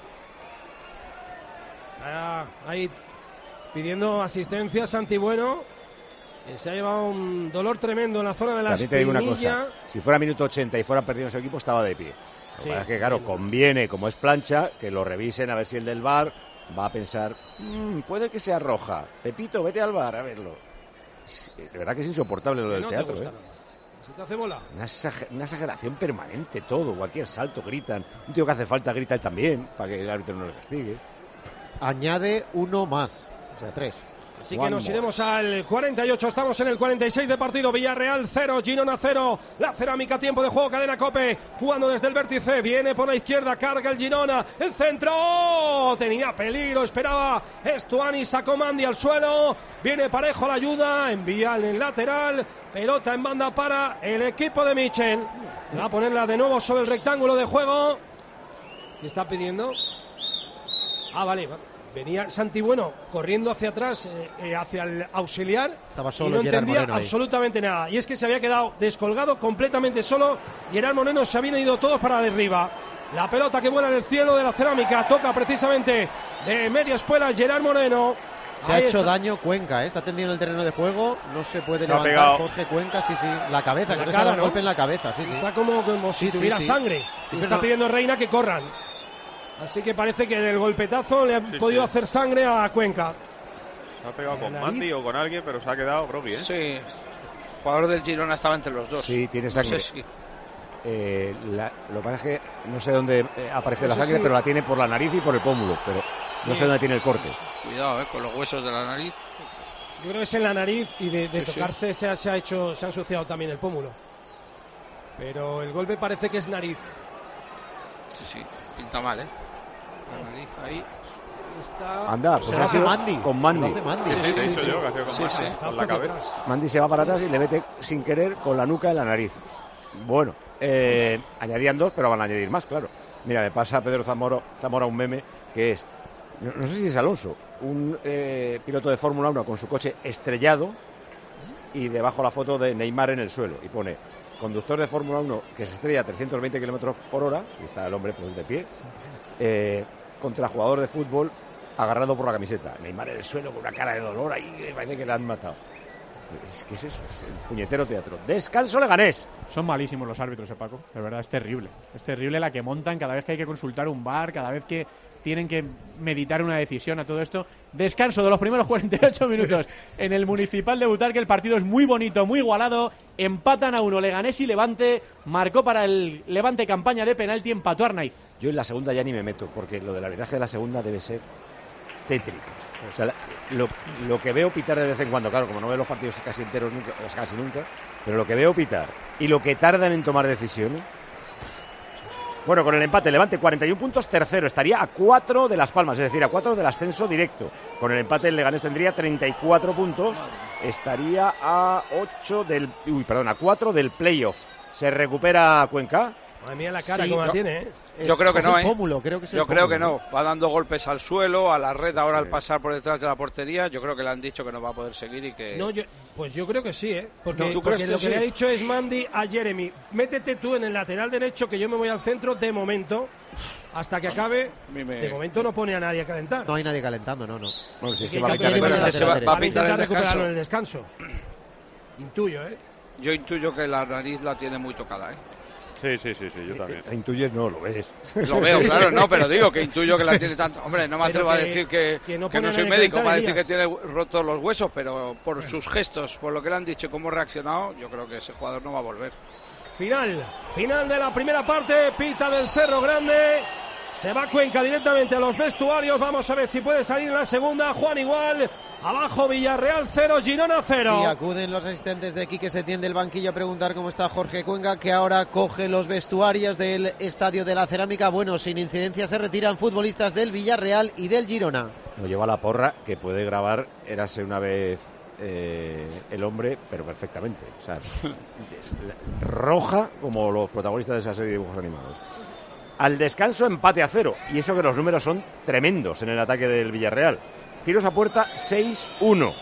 Está ahí pidiendo asistencia Santi Bueno, que se ha llevado un dolor tremendo en la zona de la También te digo una espinilla. cosa. Si fuera minuto ochenta y fuera perdido su equipo, estaba de pie. Lo que Sí, pasa es que, claro, entiendo. conviene, como es plancha, que lo revisen a ver si el del V A R va a pensar, "Mm, puede que sea roja. Pepito, vete al V A R a verlo. Es- De verdad que es insoportable lo Que del no te teatro, gusta ¿eh? nada. Se te hace bola. Una, exager- una exageración permanente, todo, cualquier salto, gritan. Un tío que hace falta grita él también, para que el árbitro no le castigue. Añade uno más. O sea, tres. Así One que nos more. iremos al cuarenta y ocho, estamos en el cuarenta y seis de partido. Villarreal cero, Girona cero. La Cerámica, tiempo de juego, cadena Cope, jugando desde el vértice, viene por la izquierda, carga el Girona, el centro, tenía peligro, esperaba Estuani, sacó Mandi al suelo, viene Parejo a la ayuda, envía en el lateral, pelota en banda para el equipo de Michel. Va a ponerla de nuevo sobre el rectángulo de juego. ¿Qué está pidiendo? Ah, vale, va. Venía Santi Bueno corriendo hacia atrás, eh, eh, hacia el auxiliar. Estaba y solo no Gerard entendía Moreno ahí. absolutamente nada. Y es que se había quedado descolgado completamente solo. Gerard Moreno, se habían ido todos para arriba. La pelota que vuela en el cielo de la Cerámica toca precisamente de media espuela Gerard Moreno. Se ha Ahí hecho está. daño Cuenca, ¿eh? Está tendiendo el terreno de juego. No se puede Se ha levantar pegado. Jorge Cuenca. Sí, sí. La cabeza, En la creo que se ha dado cara, un ¿no? golpe en la cabeza. Sí, sí. Está como, como si Sí, sí, tuviera sí. sangre. Sí, y pero está no- pidiendo Reina que corran. Así que parece que del golpetazo le han Sí, podido sí. hacer sangre a Cuenca. Se ha pegado con La nariz. Mandi o con alguien, pero se ha quedado groggy, ¿eh? Sí. El jugador del Girona estaba entre los dos. Sí, tiene No sangre. sé si- Eh, la- lo que pasa es que no sé dónde eh, aparece No la sé sangre, si- pero la tiene por la nariz y por el pómulo, pero no Sí. sé dónde tiene el corte. Cuidado, eh, con los huesos de la nariz. Yo creo que es en la nariz y de, de Sí, sí. tocarse Se, ha, se ha hecho, se ha ensuciado también el pómulo. Pero el golpe parece que es nariz. Sí, sí. Pinta mal, ¿eh? La nariz ahí. Está... Anda, pues Se ha lo hace sido Mandi. con Mandi. Lo hace Mandi. Sí, Sí, te he sí, dicho sí. yo que ha sido con Sí, Mandi, sí. con Zazo la cabeza. detrás. Mandi se va para atrás y le mete sin querer con la nuca en la nariz. Bueno, eh, añadían dos, pero van a añadir más, claro. Mira, me pasa a Pedro Zamora, Zamora un meme que es, no, no sé si es Alonso, un eh, piloto de Fórmula uno con su coche estrellado y debajo la foto de Neymar en el suelo y pone, conductor de Fórmula uno que se estrella a trescientos veinte kilómetros por hora, y está el hombre pues de pie, eh, contra jugador de fútbol agarrado por la camiseta. Neymar en el suelo con una cara de dolor ahí, me parece que le han matado. Es que es eso, es el puñetero teatro. Descanso Leganés. Son malísimos los árbitros, eh, Paco. De verdad, es terrible. Es terrible la que montan cada vez que hay que consultar un V A R, cada vez que tienen que meditar una decisión a todo esto. Descanso de los primeros cuarenta y ocho minutos en el Municipal de Butarque. El partido es muy bonito, muy igualado. Empatan a uno Leganés y Levante. Marcó para el Levante campaña de penalti, empató Arnaiz. Yo en la segunda ya ni me meto, porque lo del arbitraje de la segunda debe ser tétrico. O sea, lo, lo que veo pitar de vez en cuando, claro, como no veo los partidos casi enteros nunca, o casi nunca, pero lo que veo pitar y lo que tardan en tomar decisiones. Bueno, con el empate, Levante cuarenta y uno puntos, tercero, estaría a cuatro de Las Palmas, es decir, a cuatro del ascenso directo. Con el empate, el Leganés tendría treinta y cuatro puntos, estaría a ocho del, uy, perdón, a cuatro del playoff. ¿Se recupera Cuenca? Madre mía, la cara Sí, como la yo- tiene, ¿eh? Yo Es- creo que es no, el ¿eh? pómulo, creo que es el Yo creo que pómulo. no. Va dando golpes al suelo, a la red ahora al pasar por detrás de la portería. Yo creo que le han dicho que no va a poder seguir y que... No, yo, pues yo creo que sí, ¿eh? Porque, No, ¿tú porque crees que lo que sí? le ha dicho es Mandy a Jeremy, métete tú en el lateral derecho que yo me voy al centro de momento, hasta que acabe. mí me- De momento no pone a nadie a calentar. No hay nadie calentando, no, no. Bueno, si es Es que que va a está pitar todo el el empate. se va- lateral va a Van a pintar intentar el recuperarlo en descanso. el descanso. Intuyo, ¿eh? Yo intuyo que la nariz la tiene muy tocada, ¿eh? Sí, sí, sí, sí, yo también. Eh, Intuyes, no, lo ves. Lo veo, claro, no, pero digo que intuyo que la tiene tanto. Hombre, no me Pero atrevo a que- decir que, que no que pone no a soy nadie a médico calentar, para decir que Elías. tiene rotos los huesos, pero por sus gestos, por lo que le han dicho y cómo ha reaccionado, yo creo que ese jugador no va a volver. Final, final de la primera parte, pita del Cerro Grande. Se va Cuenca directamente a los vestuarios. Vamos a ver si puede salir en la segunda. Juan igual. Abajo Villarreal cero, Girona cero. Sí, acuden los asistentes de Quique Setién del banquillo a preguntar cómo está Jorge Cuenca, que ahora coge los vestuarios del Estadio de la Cerámica. Bueno, sin incidencia se retiran futbolistas del Villarreal y del Girona. Nos lleva la porra que puede grabar Érase una vez eh, el hombre, pero perfectamente. O sea, es roja como los protagonistas de esa serie de dibujos animados. Al descanso, empate a cero. Y eso que los números son tremendos en el ataque del Villarreal. Tiros a puerta seis uno.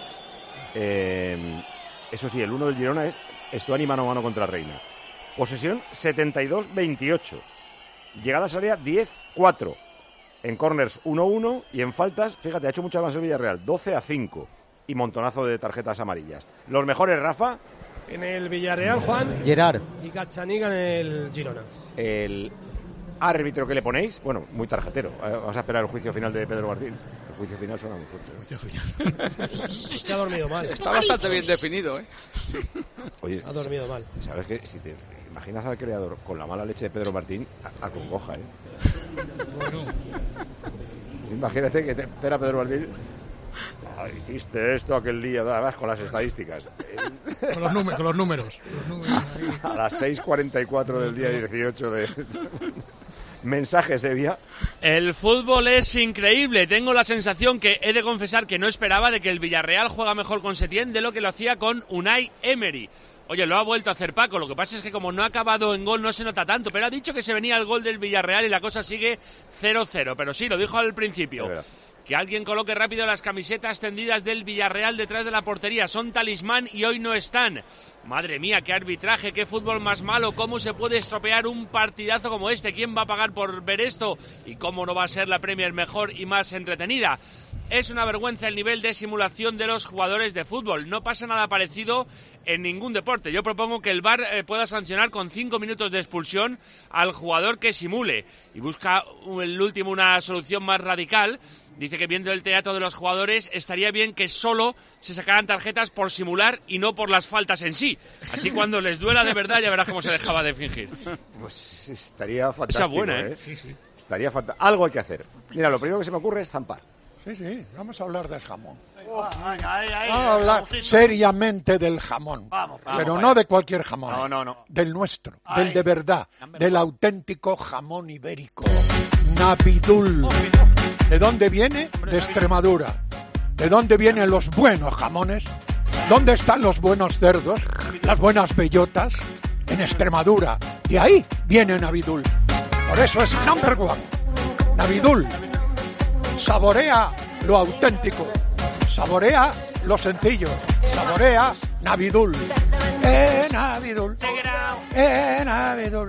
Eh, eso sí, el uno del Girona es Estuani mano a mano contra Reina. Posesión setenta y dos veintiocho. Llegadas área diez cuatro. En corners uno uno y en faltas, fíjate, ha hecho muchas más el Villarreal, doce a cinco. Y montonazo de tarjetas amarillas. Los mejores, Rafa. En el Villarreal, Juan. Gerard. Y Gachaniga en el Girona. El árbitro que le ponéis, bueno, muy tarjetero. Eh, Vamos a esperar el juicio final de Pedro Martín. El juicio final suena muy fuerte. Juicio final. Es que ha dormido mal. Está bastante bien definido, ¿eh? Oye, Ha dormido mal. ¿sabes qué? Si te imaginas al creador con la mala leche de Pedro Martín, a- acongoja, ¿eh? Bueno, Imagínate que te espera Pedro Martín. "Ah, hiciste esto aquel día, además con las estadísticas. con los, números, con los números. Los números ahí. A las seis cuarenta y cuatro del día dieciocho de... Mensajes, Evia. El fútbol es increíble. Tengo la sensación que he de confesar que no esperaba de que el Villarreal juega mejor con Setién de lo que lo hacía con Unai Emery. Oye, lo ha vuelto a hacer Paco. Lo que pasa es que como no ha acabado en gol no se nota tanto, pero ha dicho que se venía el gol del Villarreal y la cosa sigue cero cero. Pero sí, lo dijo al principio. Es verdad. Que alguien coloque rápido las camisetas tendidas del Villarreal detrás de la portería. Son talismán y hoy no están. Madre mía, qué arbitraje, qué fútbol más malo. ¿Cómo se puede estropear un partidazo como este? ¿Quién va a pagar por ver esto? ¿Y cómo no va a ser la Premier mejor y más entretenida? Es una vergüenza el nivel de simulación de los jugadores de fútbol. No pasa nada parecido en ningún deporte. Yo propongo que el V A R eh, pueda sancionar con cinco minutos de expulsión al jugador que simule. Y busca el último una solución más radical. Dice que viendo el teatro de los jugadores estaría bien que solo se sacaran tarjetas por simular y no por las faltas en sí. Así cuando les duela de verdad ya verás cómo se dejaba de fingir. Pues estaría fantástico. Esa buena, ¿eh? Sí, sí. Estaría fantástico. Algo hay que hacer. Mira, lo primero que se me ocurre es zampar. Sí, sí, vamos a hablar del jamón. Ay, ay, ay, Vamos a hablar jamoncito. seriamente del jamón. Vamos, vamos, pero vaya. no de cualquier jamón. No, no, no. Del nuestro, Ay. del de verdad, Number del one. auténtico jamón ibérico. Navidul. ¿De dónde viene? De Extremadura. ¿De dónde vienen los buenos jamones? ¿Dónde están los buenos cerdos? Las buenas bellotas. En Extremadura. Y ahí viene Navidul. Por eso es number one. Navidul. Saborea lo auténtico. Saborea lo sencillo. Saborea Navidul. Eh, Navidul. en abedul.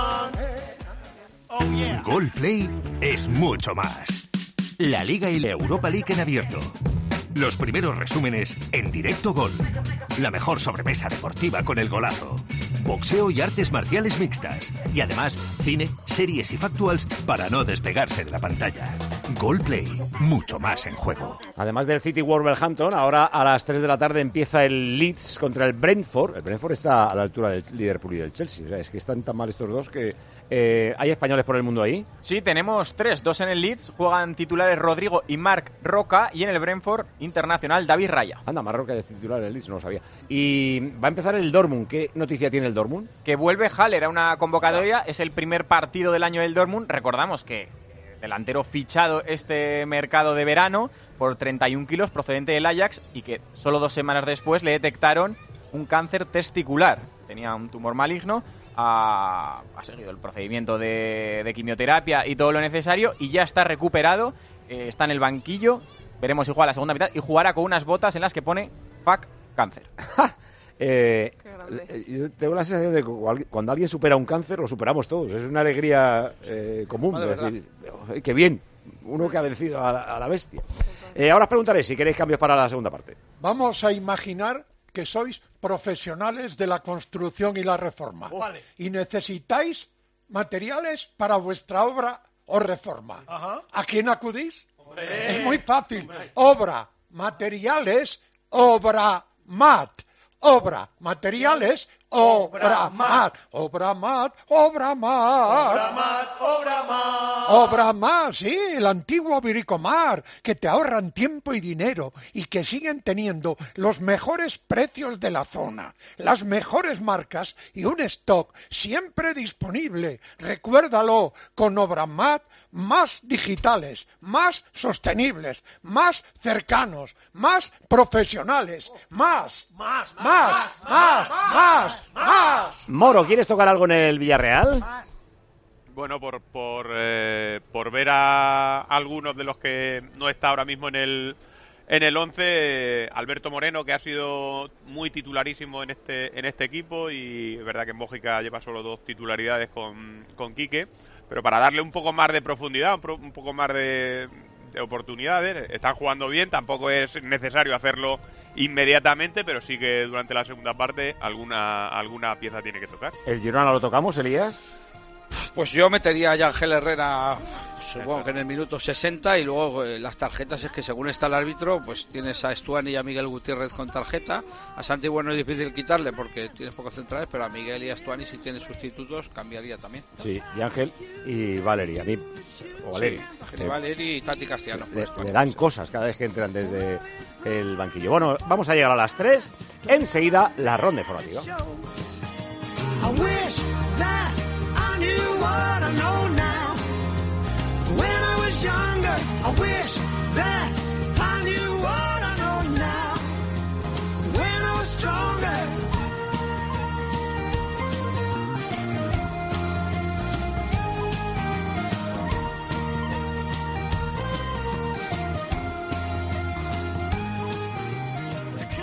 Oh, yeah. Goalplay es mucho más. La Liga y la Europa League en abierto. Los primeros resúmenes en directo Gol. La mejor sobremesa deportiva con el golazo. Boxeo y artes marciales mixtas. Y además, cine, series y factuals para no despegarse de la pantalla. Goalplay, mucho más en juego. Además del City Wolverhampton, ahora a las tres de la tarde empieza el Leeds contra el Brentford. El Brentford está a la altura del Liverpool y del Chelsea. O sea, es que están tan mal estos dos que... Eh, ¿Hay españoles por el mundo ahí? Sí, tenemos tres. Dos en el Leeds, juegan titulares Rodrigo y Marc Roca, y en el Brentford, internacional David Raya. Anda, Marc Roca es titular en el Leeds, no lo sabía. Y va a empezar el Dortmund. ¿Qué noticia tiene el Dortmund? Que vuelve Haller a una convocatoria, es el primer partido del año del Dortmund. Recordamos que delantero fichado este mercado de verano por treinta y un kilos procedente del Ajax, y que solo dos semanas después le detectaron un cáncer testicular. Tenía un tumor maligno. Ha, ha seguido el procedimiento de, de quimioterapia y todo lo necesario y ya está recuperado, eh, está en el banquillo, veremos si juega la segunda mitad y jugará con unas botas en las que pone Fuck Cáncer. eh, yo tengo la sensación de que cuando alguien supera un cáncer lo superamos todos, es una alegría eh, común, Ah, de es decir, oh, qué bien, uno que ha vencido a la, a la bestia. Eh, ahora os preguntaré si queréis cambios para la segunda parte. Vamos a imaginar que sois profesionales de la construcción y la reforma. Vale. Y necesitáis materiales para vuestra obra o reforma. Ajá. ¿A quién acudís? Hombre. Es muy fácil. Hombre. Obra, materiales, obra mat. Obra, materiales, obra mat. Obra mat, obra mat. Obra mat, obra mat. Obra más, sí, el antiguo Viricomar, que te ahorran tiempo y dinero y que siguen teniendo los mejores precios de la zona, las mejores marcas y un stock siempre disponible. Recuérdalo, con Obramat, más digitales, más sostenibles, más cercanos, más profesionales, más, Más, más, más, más, más. Moro, ¿quieres tocar algo en el Villarreal? Bueno, por por, eh, por ver a algunos de los que no está ahora mismo en el en el once, eh, Alberto Moreno, que ha sido muy titularísimo en este en este equipo, y es verdad que en Bélgica lleva solo dos titularidades con, con Quique, pero para darle un poco más de profundidad, un, pro, un poco más de, de oportunidades, están jugando bien, tampoco es necesario hacerlo inmediatamente, pero sí que durante la segunda parte alguna alguna pieza tiene que tocar. ¿El Girona lo tocamos, Elías? Pues yo metería a Ángel Herrera, supongo que en el minuto sesenta, y luego eh, las tarjetas es que según está el árbitro, pues tienes a Stuani y a Miguel Gutiérrez con tarjeta. A Santi Bueno es difícil quitarle porque tienes pocos centrales, pero a Miguel y a Stuani, si tienes sustitutos, cambiaría también. Sí, y Ángel y Valeria, a mí, o Valeria. Sí, Ángel y Valeria y Tati Castellano. Le, le dan cosas cada vez que entran desde el banquillo. Bueno, vamos a llegar a las tres, enseguida la ronda informativa. What I know now. When I was younger, I wish that I knew what I know now. When I was stronger.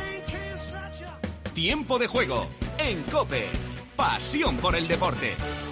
Tiempo de juego en COPE. Pasión por el deporte.